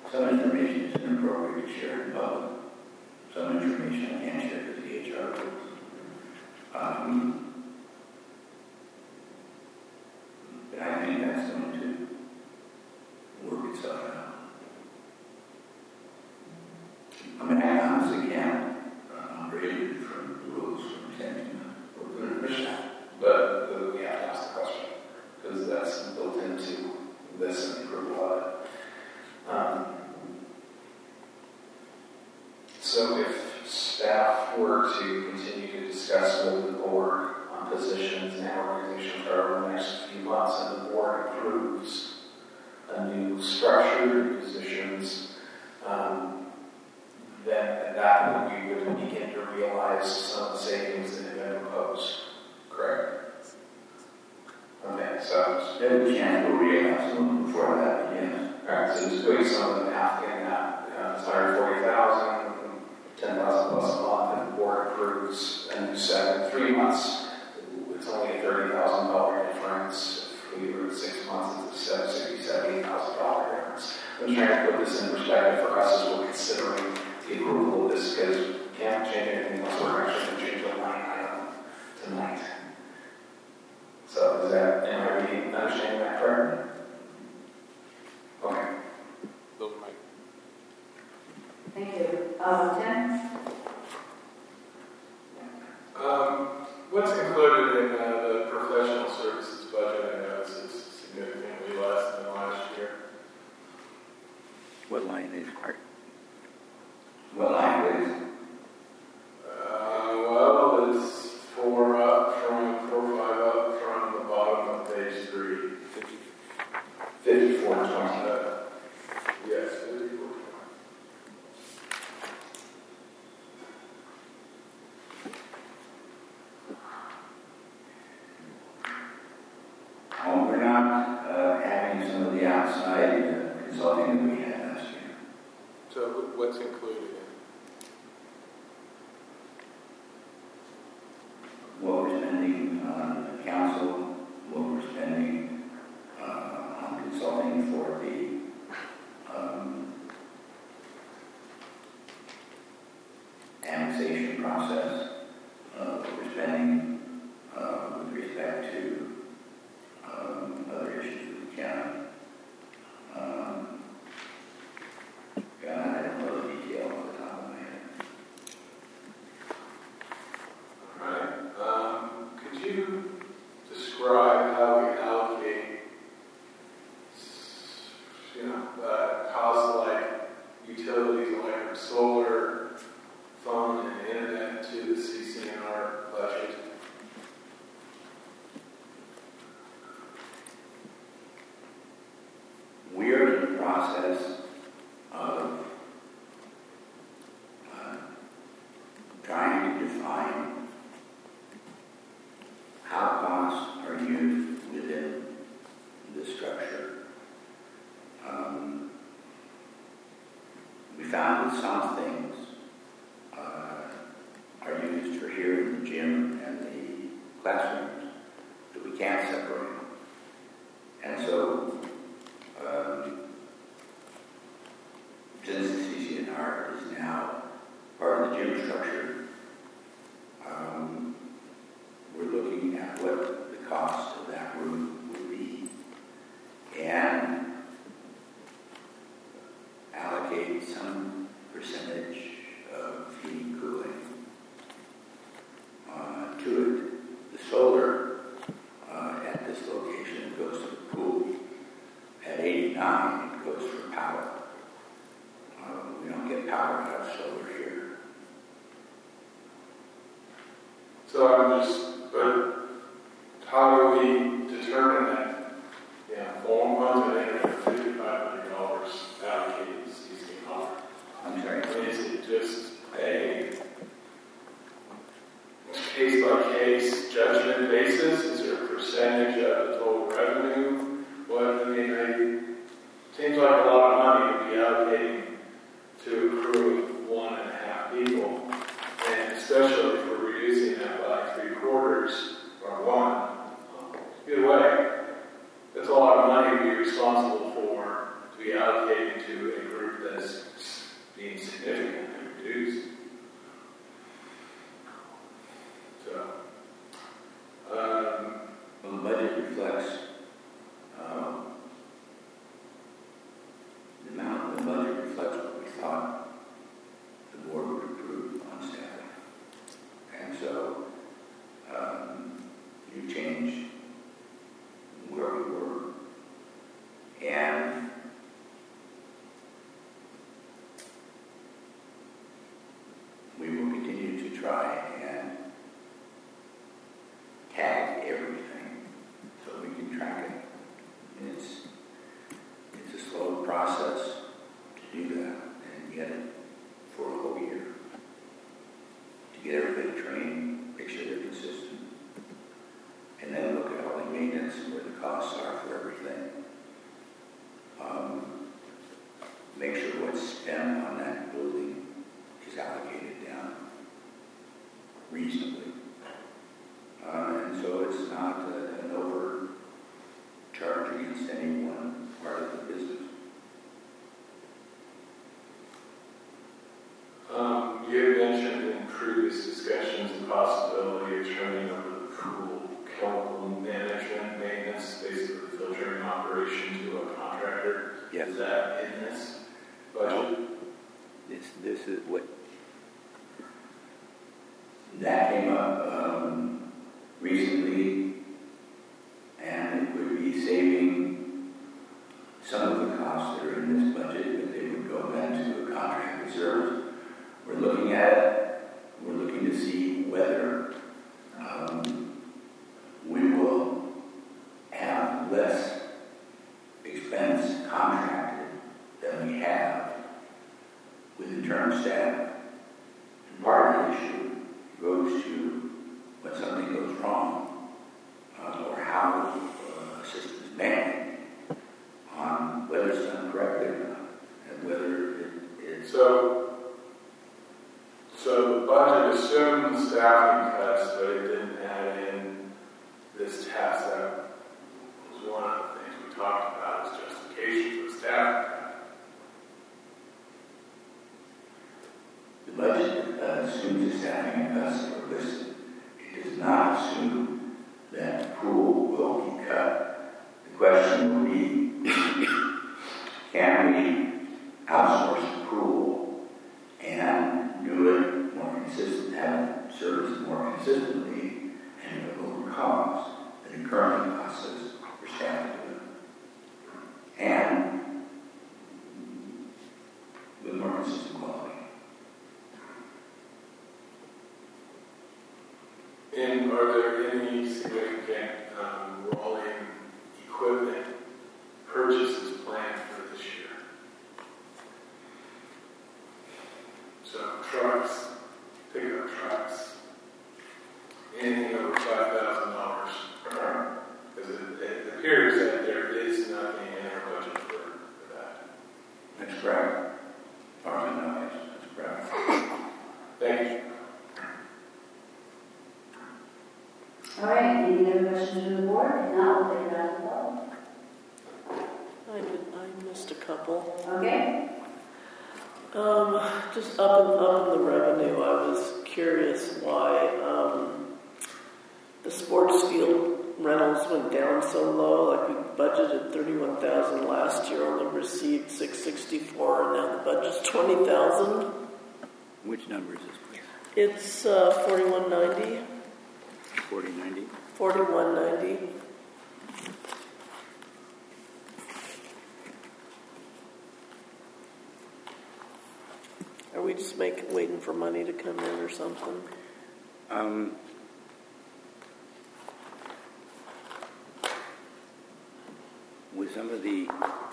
some information is inappropriate to share in public. Some information I can't share because the HR rules. But I think that's going to work itself out. I mean, I honestly can't break from the rules from saying but we have to ask the question because that's built into this and the approval of it. So if staff were to continue to discuss with the board on positions and organization chart over the next few months and the board approves a new structure, new positions, then at that point we would begin to realize some of the savings that have been proposed. Correct? Okay, so there's a chance we'll realize them before that begins. alright, so just doing some of the math in that, it's $140,000, $10,000 plus a month, and the board approves a new set in 3 months. It's only a $30,000 difference. If we were at 6 months, it's a $70,000 difference. I'm trying to put this in perspective for us as we're considering the approval of this because we can't change anything else. We're actually going to change the line item tonight. So is that, am I really understanding that correctly? Okay. Those are my Thank you. Tim? What's included in the professional services budget? I know it's significantly less than last year. What line is Art? What line is? Well, it's 4 or 5 up from the bottom of page 3. 5420. Yes, 54. We're not having some of the outside consulting that we had last year. So what's included in? What we're spending on the council, what we're spending on consulting for the annexation process, what we're spending with respect to other issues with the county. God, I don't know the detail off the top of my head. Right. Could you describe how we allocate, costs like utilities, electric, solar, phone, and internet to the CCNR budget? We're in the process of trying to define how costs are used within the structure. We found that some things are used for here in the gym and the classrooms that we can't separate. And so since the CCNR is now part of the gym structure, we're looking at what the cost of that room would be and allocate some percentage of heating and cooling to it. The solar at this location goes to the pool. At 89, it goes for power. We don't get power out of solar here. So but how do we determine that? Phone funds are $5,500 allocated to CCNR. I'm sorry. Is it just a case-by-case judgment basis? Is there a percentage of the total revenue? It seems like a lot of money to be allocating to a crew of 1.5 people, and especially if we're reducing that by 3/4 or 1. Either way, that's a lot of money to be responsible for to be allocated to a group try and tag everything so we can track it. And it's a slow process to do that and get it for a whole year. To get everybody trained, make sure they're consistent, and then look at all the maintenance and where the costs are for everything. Make sure what's spent on that building is allocated down reasonably. And so it's not an overcharge against any one part of the business. You had mentioned in previous discussions the possibility of turning over the pool chemical management maintenance, basically filtering operation to a contractor. Yes. Is that in this budget? This is what that came up recently, and it would be saving some of the costs that are in this budget, but they would go back to a contracted service. We're looking at it. We're looking to see whether we will have less expense contracted than we have with internal staff. And part of the issue goes to when something goes wrong or how a system is managed on whether it's done correctly or not and whether it is. So the budget assumed staffing cuts, but it didn't add in this task. That was one of the things we talked about as justification for the staffing cut. The budget assumes the staffing cuts that are listed. It does not assume that the pool will be cut. The question will be, can we outsource the pool and do it more consistent, have service more consistently, and at a lower cost than it currently costs us for staff to do it, and with more consistent quality. And are there any significant rolling equipment purchases planned for this year? So trucks, pickup trucks, anything over $5,000. Because it appears that there is nothing in our budget for that. That's correct. Far as I know, yes, that's correct. Thank you. All right, any other questions from the board? If not, we'll take it out of the vote. I missed a couple. Okay. Just up in the revenue, I was curious why the sports field rentals went down so low. Like we budgeted $31,000 last year, only received $664, and now the budget's $20,000. Which number is this, please? It's $41.90. 4090? $41.90. Are we just waiting for money to come in or something? With some of the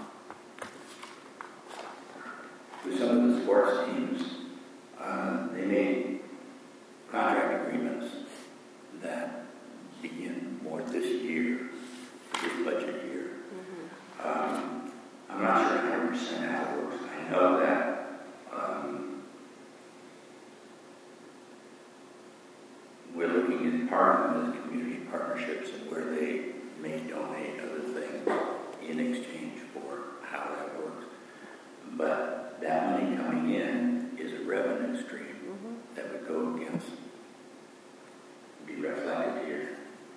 sports teams, they made contract agreements that begin more this year, this budget year. I'm not sure 100% how it works. I know that we're looking at partnering with community partnerships and where they may donate other things in exchange for how that works. But that money coming in is a revenue stream that would go against, be reflected here.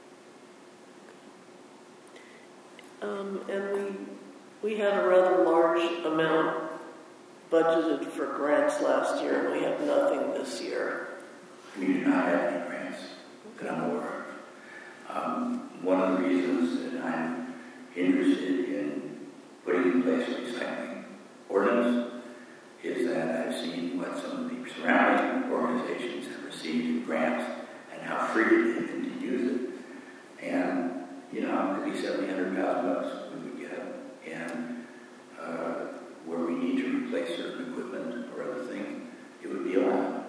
And we had a rather large amount budgeted for grants last year, and we have nothing this year. We do not have any grants that I'm aware of. One of the reasons that I'm interested in putting in place a recycling ordinance is that I've seen what some of the surrounding organizations have received in grants and how free it is to use it. And, you know, it could be $700,000 we would get. And where we need to replace certain equipment or other things, it would be a lot.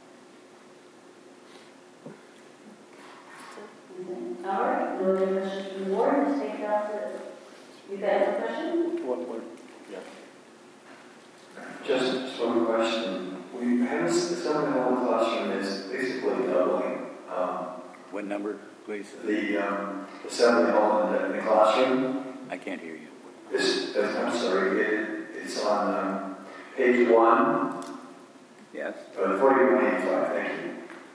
All right, no other questions from the board? Let's take it off the, you got a question? What, yeah. Just one question. We have some health classroom is basically doubling. What number, please? The assembly hall in the classroom. I can't hear you. I'm sorry, it's on page 1. Yes. 4185, thank you.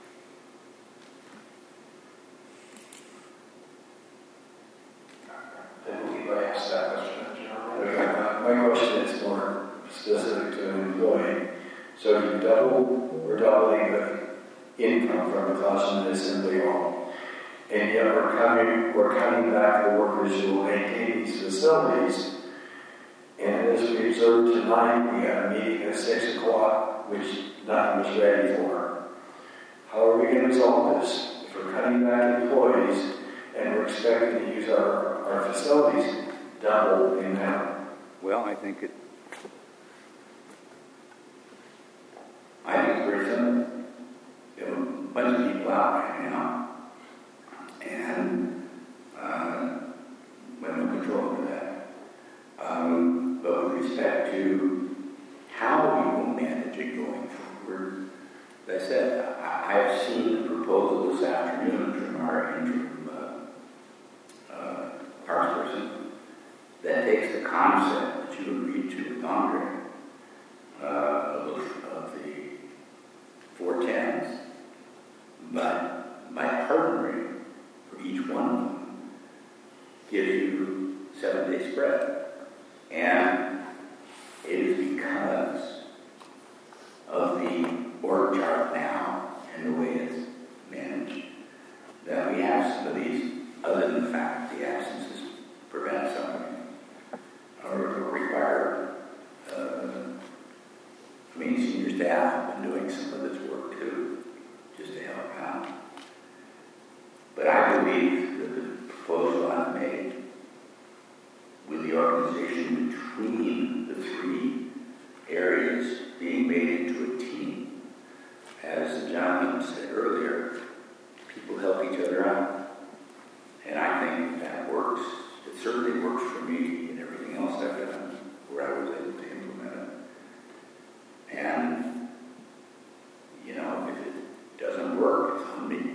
I believe I asked that question, General. Okay, my question is more specific to an employee. So you we're doubling the income from the classroom and assembly hall, and yet we're cutting back the workers who will maintain these facilities. And as we observed tonight, we had a meeting at 6 o'clock, which nothing was ready for. How are we going to resolve this? If we're cutting back employees and we're expecting to use our facilities double the amount. Well, I think it's very simple. There are a bunch of people out right now, and we have no control over that. But with respect to how we will manage it going forward, as I said, I have seen a proposal this afternoon from our interim parks person that takes the concept that you agreed to with Andre of the 410s, but by partnering for each one of them gives you 7-day spread. And it is because of the org chart now and the way it's managed that we have some of these, other than the fact that the absences prevent something or require, senior staff have been doing some of this work too, just to help out. But I believe that the proposal I've made with the organization between the three areas being made into a team, as the gentleman said earlier, people help each other out. And I think that works. It certainly works for me and everything else I've done where I was able to implement it. And, you know, if it doesn't work, it's on me.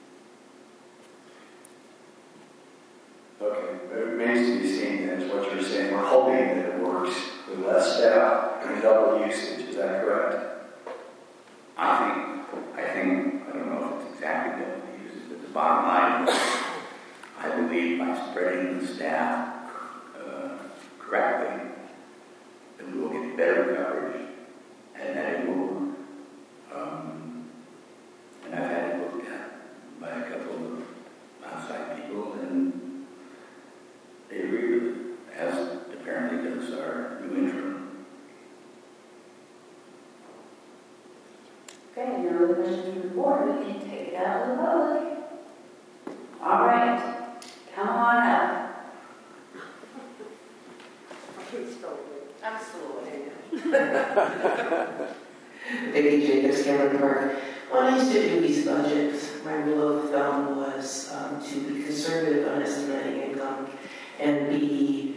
Okay, but it remains to be seen then is what you're saying. We're hoping that it works with less staff and double usage. Is that correct? I think, I don't know if it's exactly double usage, but the bottom line is I believe by spreading the staff correctly, then we will get better coverage, and that it will work. And I've had it looked at by a couple of outside people, and they agree with it, as apparently does our new interim. Okay, no other questions from the board. We can take it out to the public. All right, come on up. I'm still away. Vicki Jacobs, Cameron Park. When I used to do these budgets, my rule of thumb was to be conservative on estimating income and be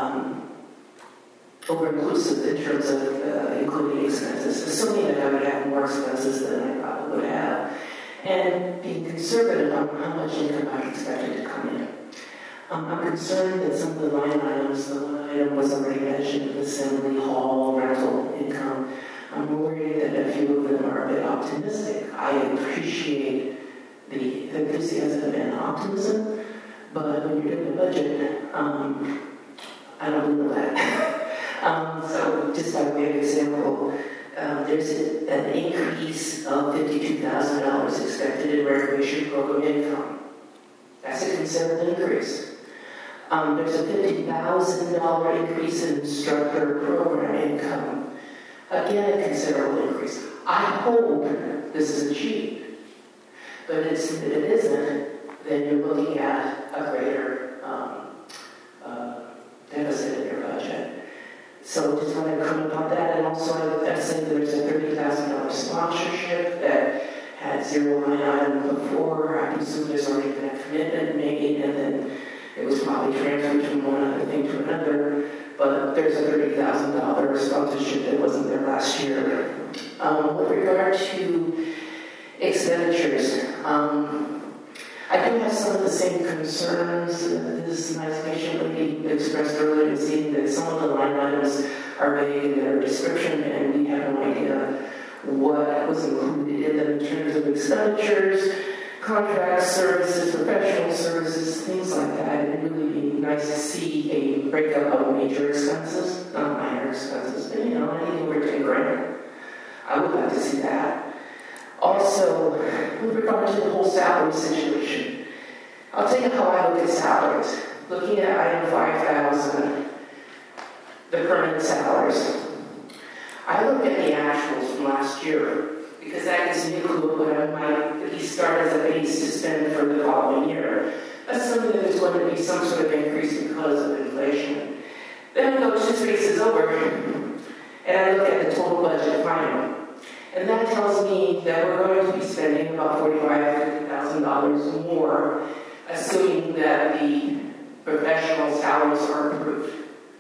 over-inclusive in terms of including expenses, assuming that I would have more expenses than I probably would have, and being conservative on how much income I expected to come in. I'm concerned that some of the line items, the one item was already mentioned, the assembly hall, rental income. I'm worried that a few of them are a bit optimistic. I appreciate the enthusiasm and optimism, but when you're doing a budget, I don't know that. So just by way of example, there's an increase of $52,000 expected in recreation program income. That's a considerable increase. There's a $50,000 increase in instructor program income. Again, a considerable increase. I hope this is achieved. But if it isn't, then you're looking at a greater deficit in your budget. So just wanted to comment on that. And also I've said there's a $30,000 sponsorship that had zero line item before. I presume there's already been a commitment made, and then it was probably transferred from one other thing to another. But there's a $30,000 sponsorship that wasn't there last year. With regard to expenditures, I do have some of the same concerns this nice patient lady expressed earlier this evening, that some of the line items are vague in their description, and we have no idea what was included in them in terms of expenditures, contracts, services, professional services, things like that. It'd really be nice to see a breakup of major expenses, not minor expenses, but anything over $10,000. I would like to see that. Also, with regard to the whole salary situation, I'll tell you how I look at salaries. Looking at item 5,000, the permanent salaries, I look at the actuals from last year because that gives me a clue of what I might at least start as a base to spend for the following year. Assuming that there's going to be some sort of increase because of inflation. Then I go 2 spaces over and I look at the total budget final. And that tells me that we're going to be spending about $45,000 to $50,000 more, assuming that the professional salaries are approved.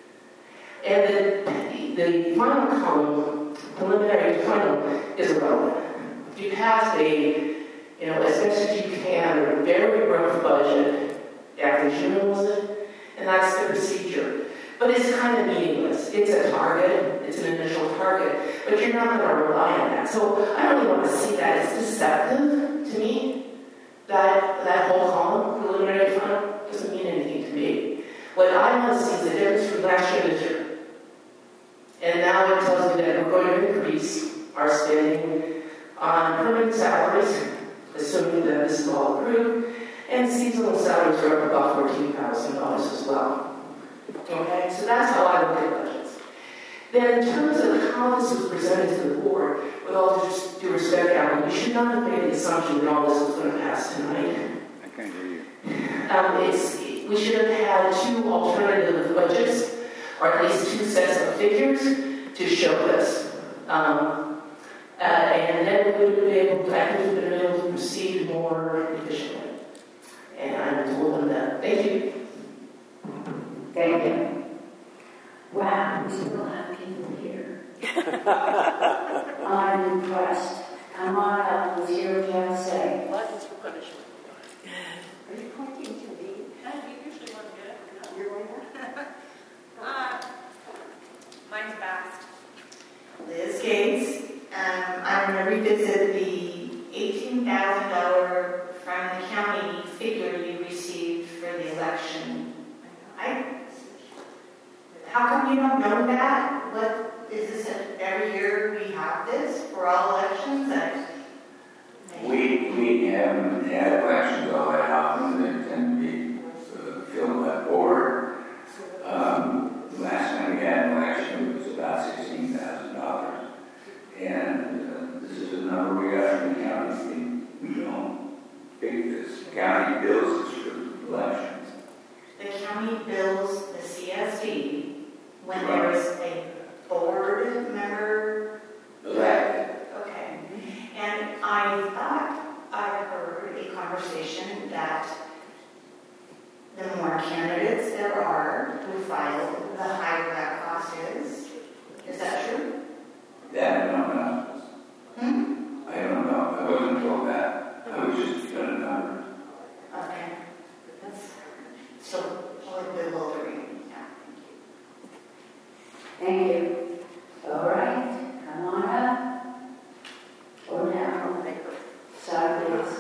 And the final column, preliminary to final, is irrelevant. You pass as best as you can, a very rough budget after June, was it? And that's the procedure. But it's kind of meaningless. It's a target. It's an initial target. But you're not going to rely on that. So I don't really want to see that. It's deceptive to me. That whole column, preliminary fund, doesn't mean anything to me. What I want to see is the difference from last year to this year. And now it tells me that we're going to increase our spending on permanent salaries, assuming that this is all approved, and seasonal salaries are up about $14,000 as well. Okay, so that's how I look at budgets. Then in terms of how this was presented to the board, with all due respect, Alan, we should not have made the assumption that all this was going to pass tonight. I can't hear you. We should have had 2 alternative budgets, or at least 2 sets of figures to show this. And then we would have been able to proceed more efficiently. And I'm told them that. Thank you. Thank you. Wow, we still have people here. I'm impressed. Come on up, let's hear what you have to say. License for punishment. Are you pointing to me? You usually want to get it. You're going there? Mine's fast. Liz Gates. I'm going to revisit the $18,000 from the county figure you received for the election. How come you don't know that? What is this? Every year we have this for all elections? We haven't had elections all that often. They tend to be filled by board. Last time we had an election, it was about $16,000. And this is a number we got from the county. We don't pick this. The county bills this for elections. The county bills the CSD when there is a board member elected. Okay. And I thought I heard a conversation that the more candidates there are who file, the higher that cost is. Is that true? That I don't know. I don't know. I wasn't told that. I was just given a number. Okay. That's so a little bewildering. Yeah. Thank you. All right, come on up. Or now, sideways.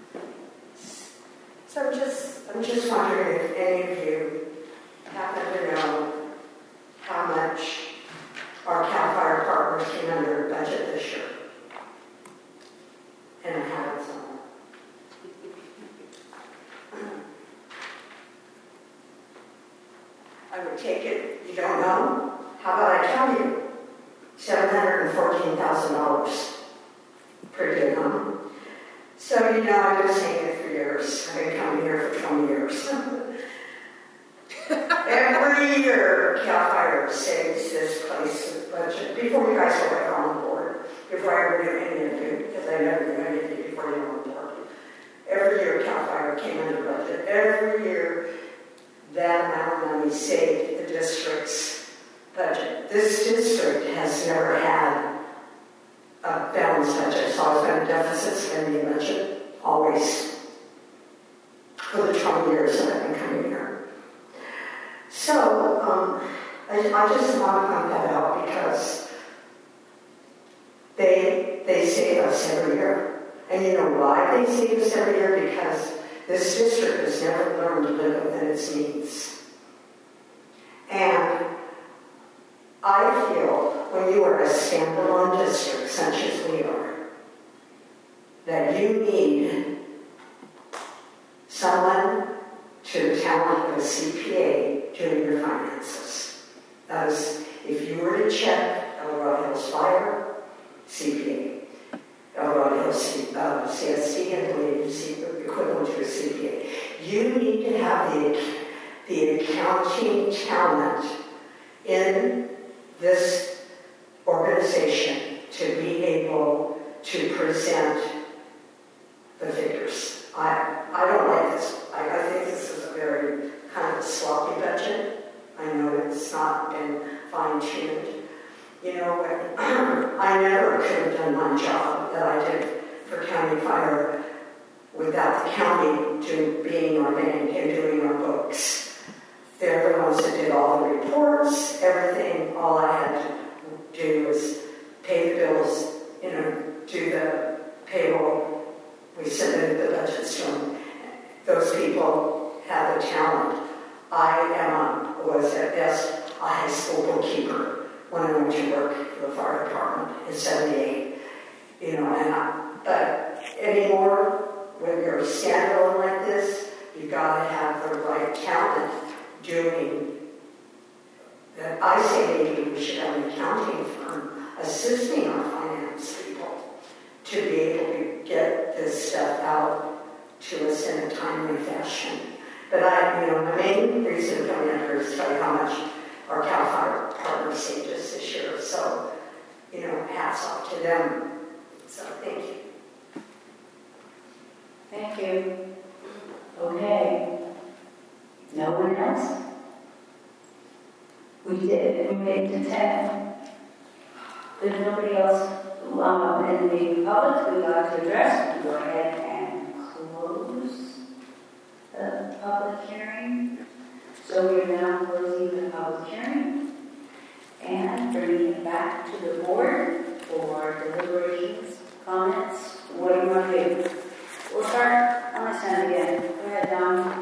So I'm just wondering if any of you happen to know how much our CAL So, you know, I've been saying it for years. I've been coming here for 20 years. Every year, CAL FIRE saves this place budget. Before you guys were ever on board, before I ever knew any of you, because I never knew any of you before you were on board. Every year, CAL FIRE came under budget. Every year, that amount of money saved the district's budget. This district has never had a balanced budget. It's always been a deficit spending budget, always, for the 20 years that I've been coming here. So, I just want to point that out because they save us every year. And you know why they save us every year? Because this district has never learned to live within its needs. And I feel when you are a standalone district, such as we are, that you need someone to the talent of a CPA doing your finances. That is, if you were to check El Dorado Hills Fire, CPA. El Dorado Hills CSD, I believe is equivalent to a CPA. You need to have the accounting talent in this organization to be able to present the figures. I don't like this. I think this is a very kind of a sloppy budget. I know it's not been fine-tuned. You know, I never could have done my job that I did for County Fire without the county being our bank and doing our books. They're the ones that did all the reports, everything. All I had to do was pay the bills, you know, do the payroll. We submitted the budgets to them. Those people have the talent. I was at best a high school bookkeeper when I went to work for the fire department in '78. You know, but anymore, when you're standalone like this, you got to have the right talent doing that. I say maybe we should have an accounting firm assisting our finance people to be able to get this stuff out to us in a timely fashion. But my main reason for coming up here is to tell you how much our CAL FIRE partner saved us this year. So, you know, hats off to them. So, thank you. Thank you. Okay. No one else? We did. We made it to 10. There's nobody else in the public we'd like to address. We go ahead and close the public hearing. So we are now closing the public hearing and bringing it back to the board for deliberations, comments. What do you want to do? We'll start on this end again. Go ahead, Don.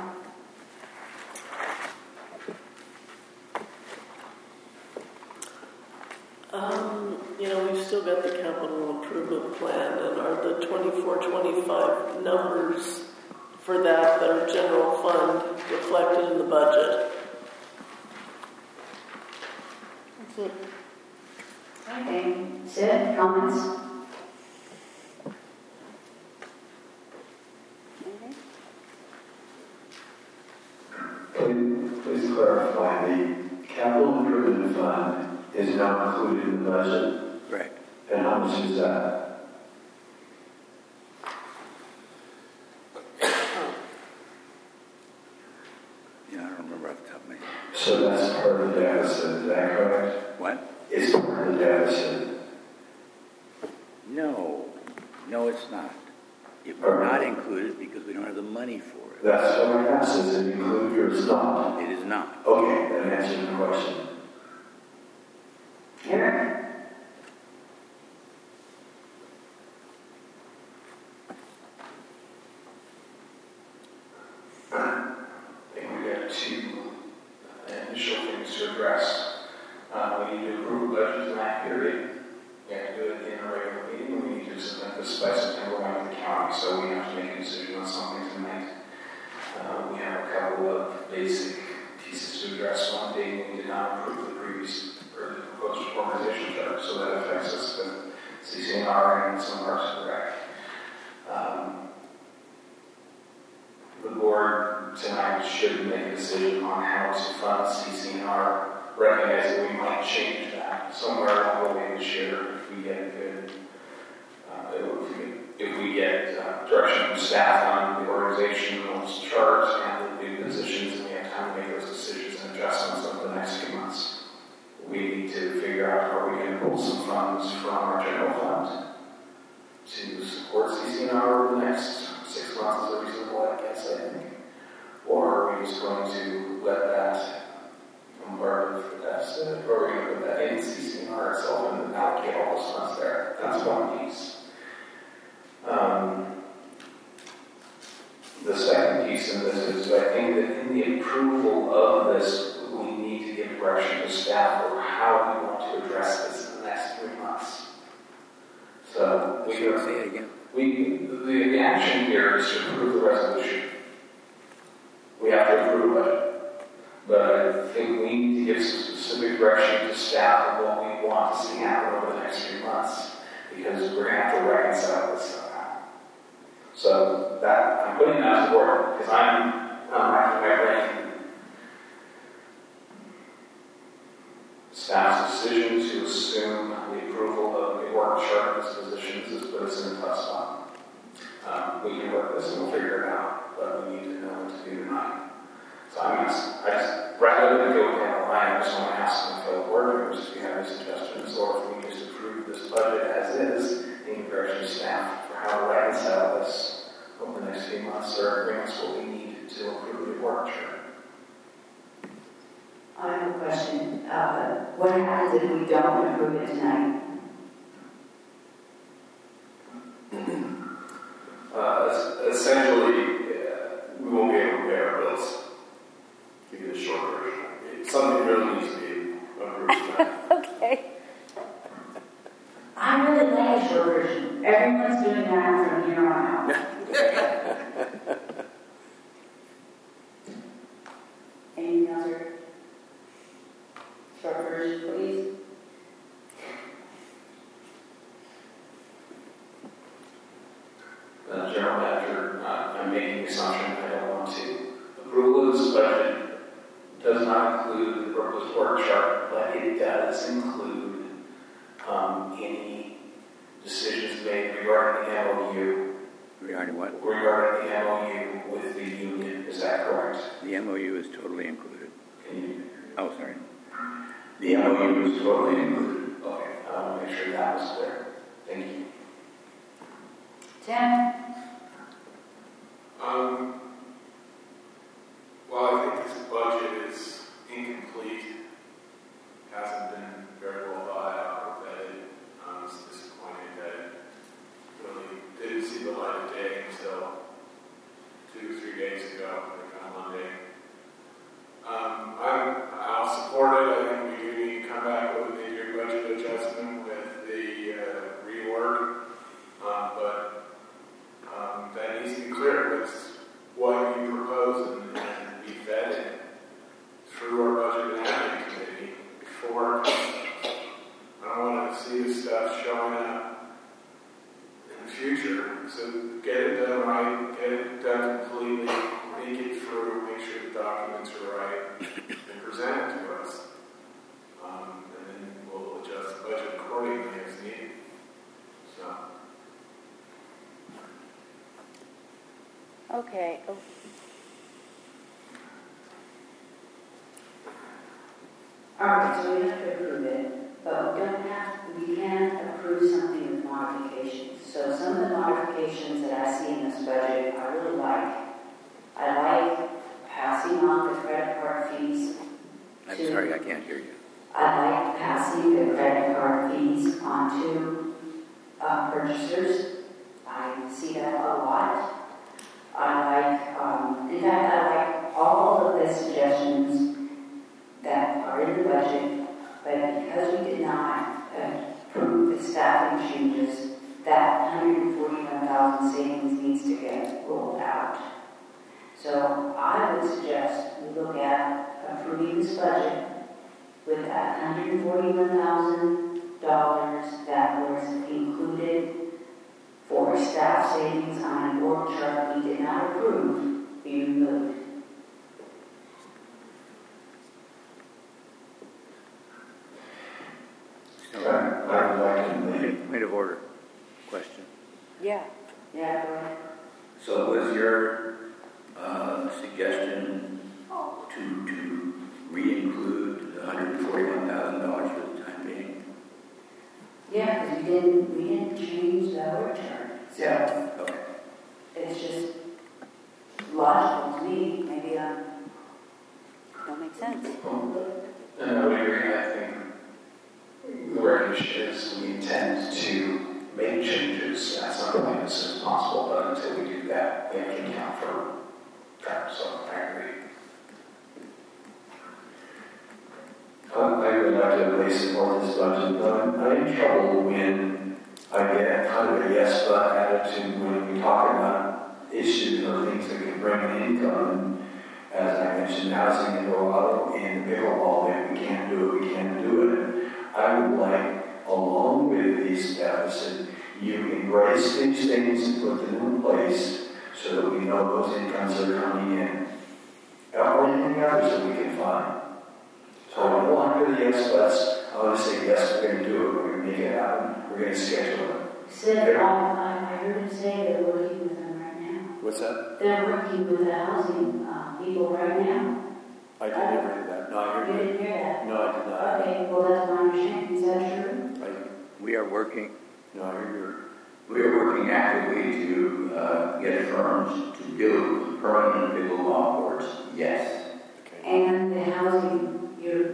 We've still got the capital improvement plan, and are the 24-25 numbers for that are general fund reflected in the budget? That's it. Okay. Sid, comments? Please clarify, the capital improvement fund is now included in the budget? Right. And how much is that? Yeah, I don't remember off the top of my head. So that's part of the deficit, is that correct? What? It's part of the deficit. No, it's not. It will not include it because we don't have the money for it. That's what I asked. Is it included or is not? It is not. Okay, that answers the question. Eric? I think we got two initial things to address. We need to approve the budget for that period. We have to do it in a regular meeting. We need to submit this by September 1 to the county, so we have to make a decision on something tonight. We have a couple of basic pieces to address. One day we did not approve the previous or the proposed organization chart, so that affects us with CCNR and some parts of the rec. decision on how to fund CCNR, recognizing we might change that somewhere along the way this year if we get good, if we get direction from staff on the organizational chart and the new positions, and we have time to make those decisions and adjustments over the next few months. We need to figure out how we can pull some funds from our general fund to support CCNR over the next 6 months is a reasonable, I guess, I think. Or are we just going to let that become part of the deficit, or are we going to put that in CCNR itself and allocate all those funds there? That's one piece. The second piece in this is I think that in the approval of this, we need to give direction to staff for how we want to address this in the next 3 months. So we can say it again. The action here is to approve the resolution. We have to approve it. But I think we need to give some specific direction to staff of what we want to see happen over the next few months, because we're going to have to reconcile this somehow. So that I'm putting that to work because I'm racking my brain. Staff's decision to assume the approval of the org chart dispositions has put us in a tough spot. We can work this and we'll figure it out, but we need to know what to do tonight. So I just rather than go down the line, I just want to ask my fellow board members if you have any suggestions, or if we can just approve this budget as is, in direction of staff for how to reconcile this over the next few months, or bring us what we need to improve the org chart. I have a question. What happens if we don't approve it tonight? Essentially, we won't be able to pay our bills. Give you the short version. Something really needs to be approved tonight. Okay. I really like a short version. Everyone's doing that from here on out. Anything else? Short version, please. General Manager, I'm making the assumption I don't want to. Approval of this budget does not include the proposed org chart, but it does include any decisions made regarding the MOU. Regarding what? Regarding the MOU with the union. Is that correct? The MOU is totally included. Can you? Oh, sorry. The MOU is totally included. Okay, I want to make sure that was clear. Thank you. Tim? Well, I think this budget is incomplete. Hasn't been very well thought out or vetted. I was disappointed that it really didn't see the light of day until 2 or 3 days ago, like on Monday. I'll support it. I think we do need to come back with a mid-year budget adjustment with the rework. But that needs to be clear. It's what you propose and be vetted through our budget and admin committee before. I don't want to see this stuff showing up in the future. So get it done right, get it done completely, make it through, make sure the documents are right, and present it to us. And then we'll adjust the budget accordingly as needed. So. Okay. Oh. All right, so we have to approve it, but we can approve something with modifications. So some of the modifications that I see in this budget, I really like. I like passing on the credit card fees. I'm sorry, I can't hear you. I like passing the credit card fees on to purchasers. I see that a lot. I like, in fact, I like all of the suggestions that are in the budget, but because we did not approve the staffing changes, that $141,000 savings needs to get rolled out. So I would suggest we look at approving this budget with that $141,000 that was included for staff savings on an org chart we did not approve be removed. question. Yeah. Yeah, go ahead. So was your suggestion to re-include the $141,000 for the time being? Yeah, because we didn't change the org chart. So Yeah. Okay. it's just logical to me. Maybe That makes sense. And I would agree. I think the recognition is we intend to make changes at some point as soon as possible, but until we do that, we have to account for travel. So I agree. I would like to really support this budget, but I'm in trouble when I get kind of a yes but attitude when we talk about issues or things that can bring in income. As I mentioned, housing in Colorado and pickleball, that we can't do it. I would like, along with these deficits, you embrace these things and put them in place so that we know those incomes are coming in. Or anything else that we can find. So I don't want to do the yes buts. I want to say, yes, we're going to do it. We're going to make it happen. We're going to schedule it. Said, I heard him say they're working with them right now. What's that? They're working with the housing people right now. I didn't ever hear that. No, I You heard didn't hear that? No, I did not. Okay, well, that's my understanding. Is that true? We are working. No, I heard we are working actively to get firms to build permanent pickleball courts. Yes. Okay. And the housing,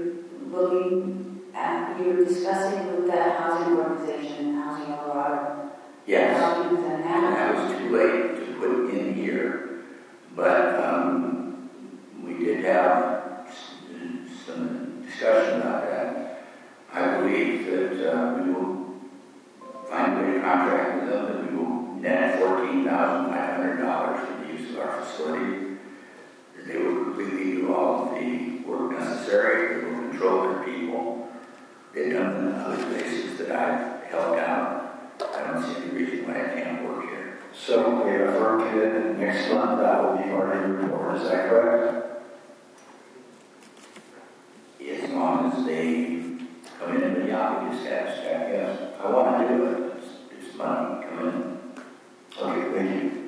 you're discussing with that housing organization, Housing Colorado. Yes. Talking with them now. That was too late to put in here, but we did have some discussion about that. I believe that we will find a way to contract with them, that we will net $14,500 for the use of our facility. That they will completely do all of the work necessary. They will control their people. They've done it in other places that I've helped out. I don't see any reason why I can't work here. So we have a firm commitment next month. That will be part of your report. Is that correct? As long as they come in and the obvious status check, yes. I want to do it. It's money coming in. Okay, thank you.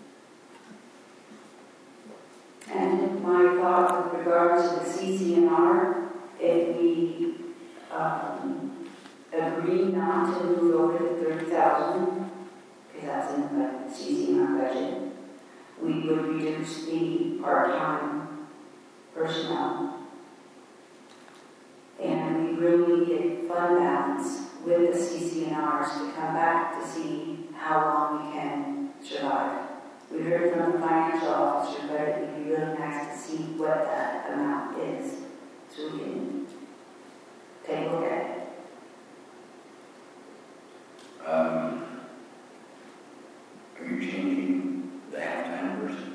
And my thought with regards to the CCNR, if we agree not to move over to 30,000, because that's in the CCNR budget, we would reduce the part-time personnel. And we really need a fund balance with the CCNRs to come back to see how long we can survive. We heard from the financial officer, but it would be really nice to see what that amount is so we can take a look at it. Are you changing the halftime person?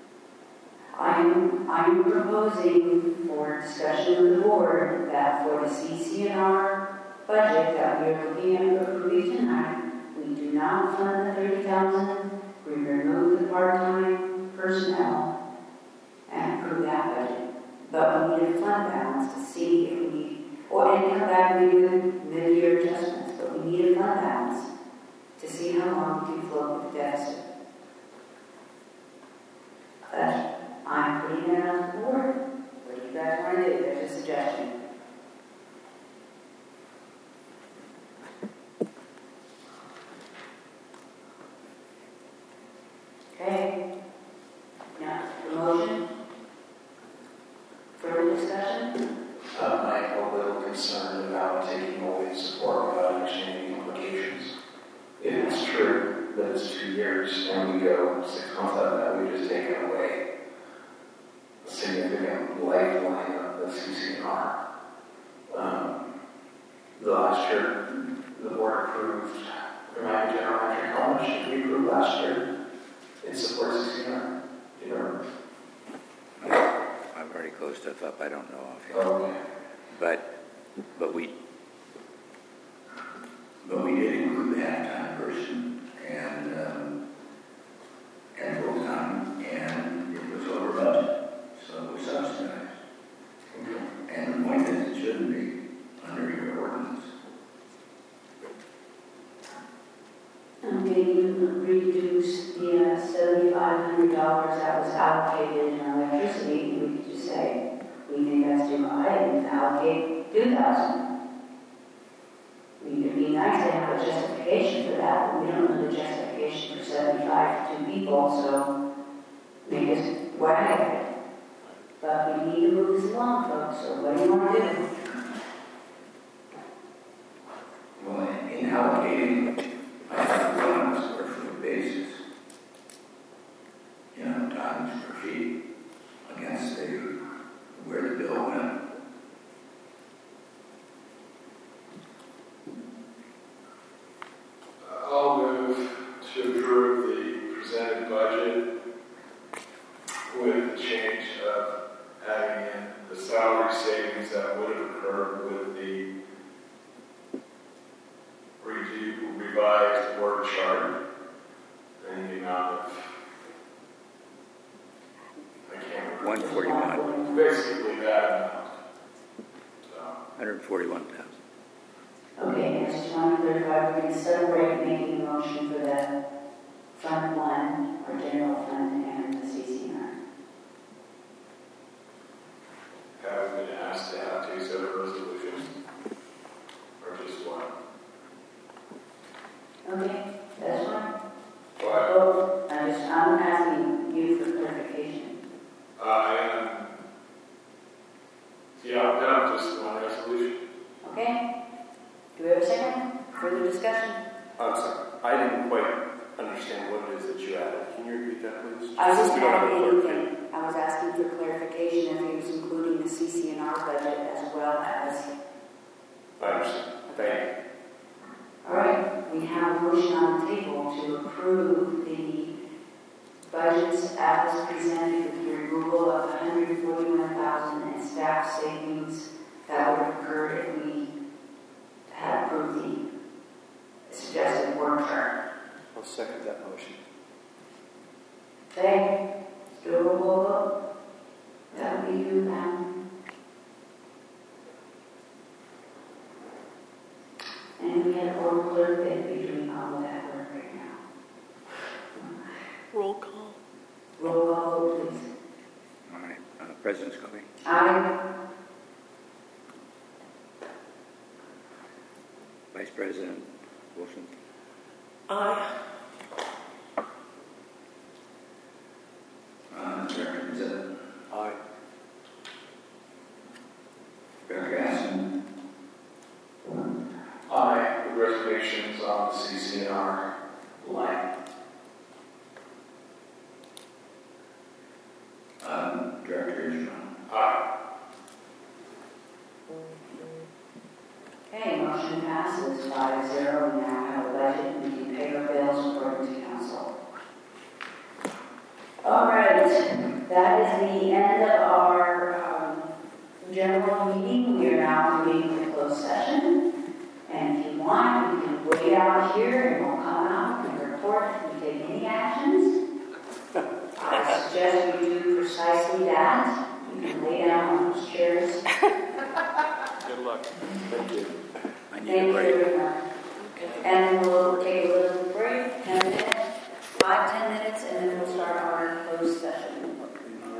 I'm proposing for discussion with the board that for the CCNR budget that we are looking at approving tonight, we do not fund the 30,000. We remove the part-time personnel and approve that budget. But we need a fund balance to see if we, and come back and do mid-year adjustments, but we need a fund balance to see how long we can float with the deficit. But I'm putting it on the board. What do you guys want to do? There's a suggestion. Okay. Now, the motion. Further discussion? I'm a little concerned about taking away support without understanding the implications. If it's true that it's 2 years and we go 6 months out of that, we just take it away. A significant lifeline of the CCNR. The last year, the board approved Remind Elementary College. We approved last year. It supports CCNR. Do you remember? I've already closed stuff up. I don't know offhand. Okay. But we did include the halftime person and full-time, and it was over budget, so it was subsidized. Okay. And the point is, it shouldn't be under your ordinance. You reduce the $7,500 that was allocated in electricity. We could just say, we think that's too high and allocate $2,000. It'd be nice to have a justification for that, but we don't know the justification for 75 for 2 people, so make us wag it. But we need to move this along, folks, so what do you want to do? Well, in allocating, I have to go on a square foot basis. Times per feet against where the bill went. I'll move to approve the presented budget with the change of adding in the salary savings that would have occurred with the revised work chart and the amount of, I can't remember. 141. Basically that amount. So. 141,000. Okay, I just want to clarify, we're going to separate making a motion for the Fund 1, or General Fund, and the CCNR. Have we been asked to have 2 separate resolutions? Or just one? Okay, that's fine. Why? Well, I'm asking you for clarification. Just one resolution. Okay? Do we have a second? Further discussion? I'm sorry. I didn't quite understand what it is that you added. Can you repeat that, please? I wasn't We don't have a adding clerk anything. I was asking for clarification if he was including the CCNR budget as well as... I understand. Thank you. All right, we have a motion on the table to approve the budgets as presented with the removal of $141,000 in staff savings that would have occurred if we had approved the suggested work chart. I'll second that motion. Okay, let's do a roll call vote. That would be you, Pam. And we had oral clerk that be doing all of that work right now. Roll call. Roll call vote, please. All right. President Scobie. Aye. Vice President Wilson. Aye. Director Pizzetta. Aye. Director Gaston. Aye. The reservations on the CCNR line. Director Israel. Aye. Okay, motion passes 5-0. We now have a budget and we can pay our bills according to council. All right, that is the end of our general meeting. We are now meeting in closed session. And if you want, you can wait out here and we'll come out and report if we take any actions. I suggest we do precisely that. You can lay down on those chairs. Good luck. Thank you. I need Thank a break. you very much. And we'll take a little break, 10 minutes, 5-10 minutes, and then we'll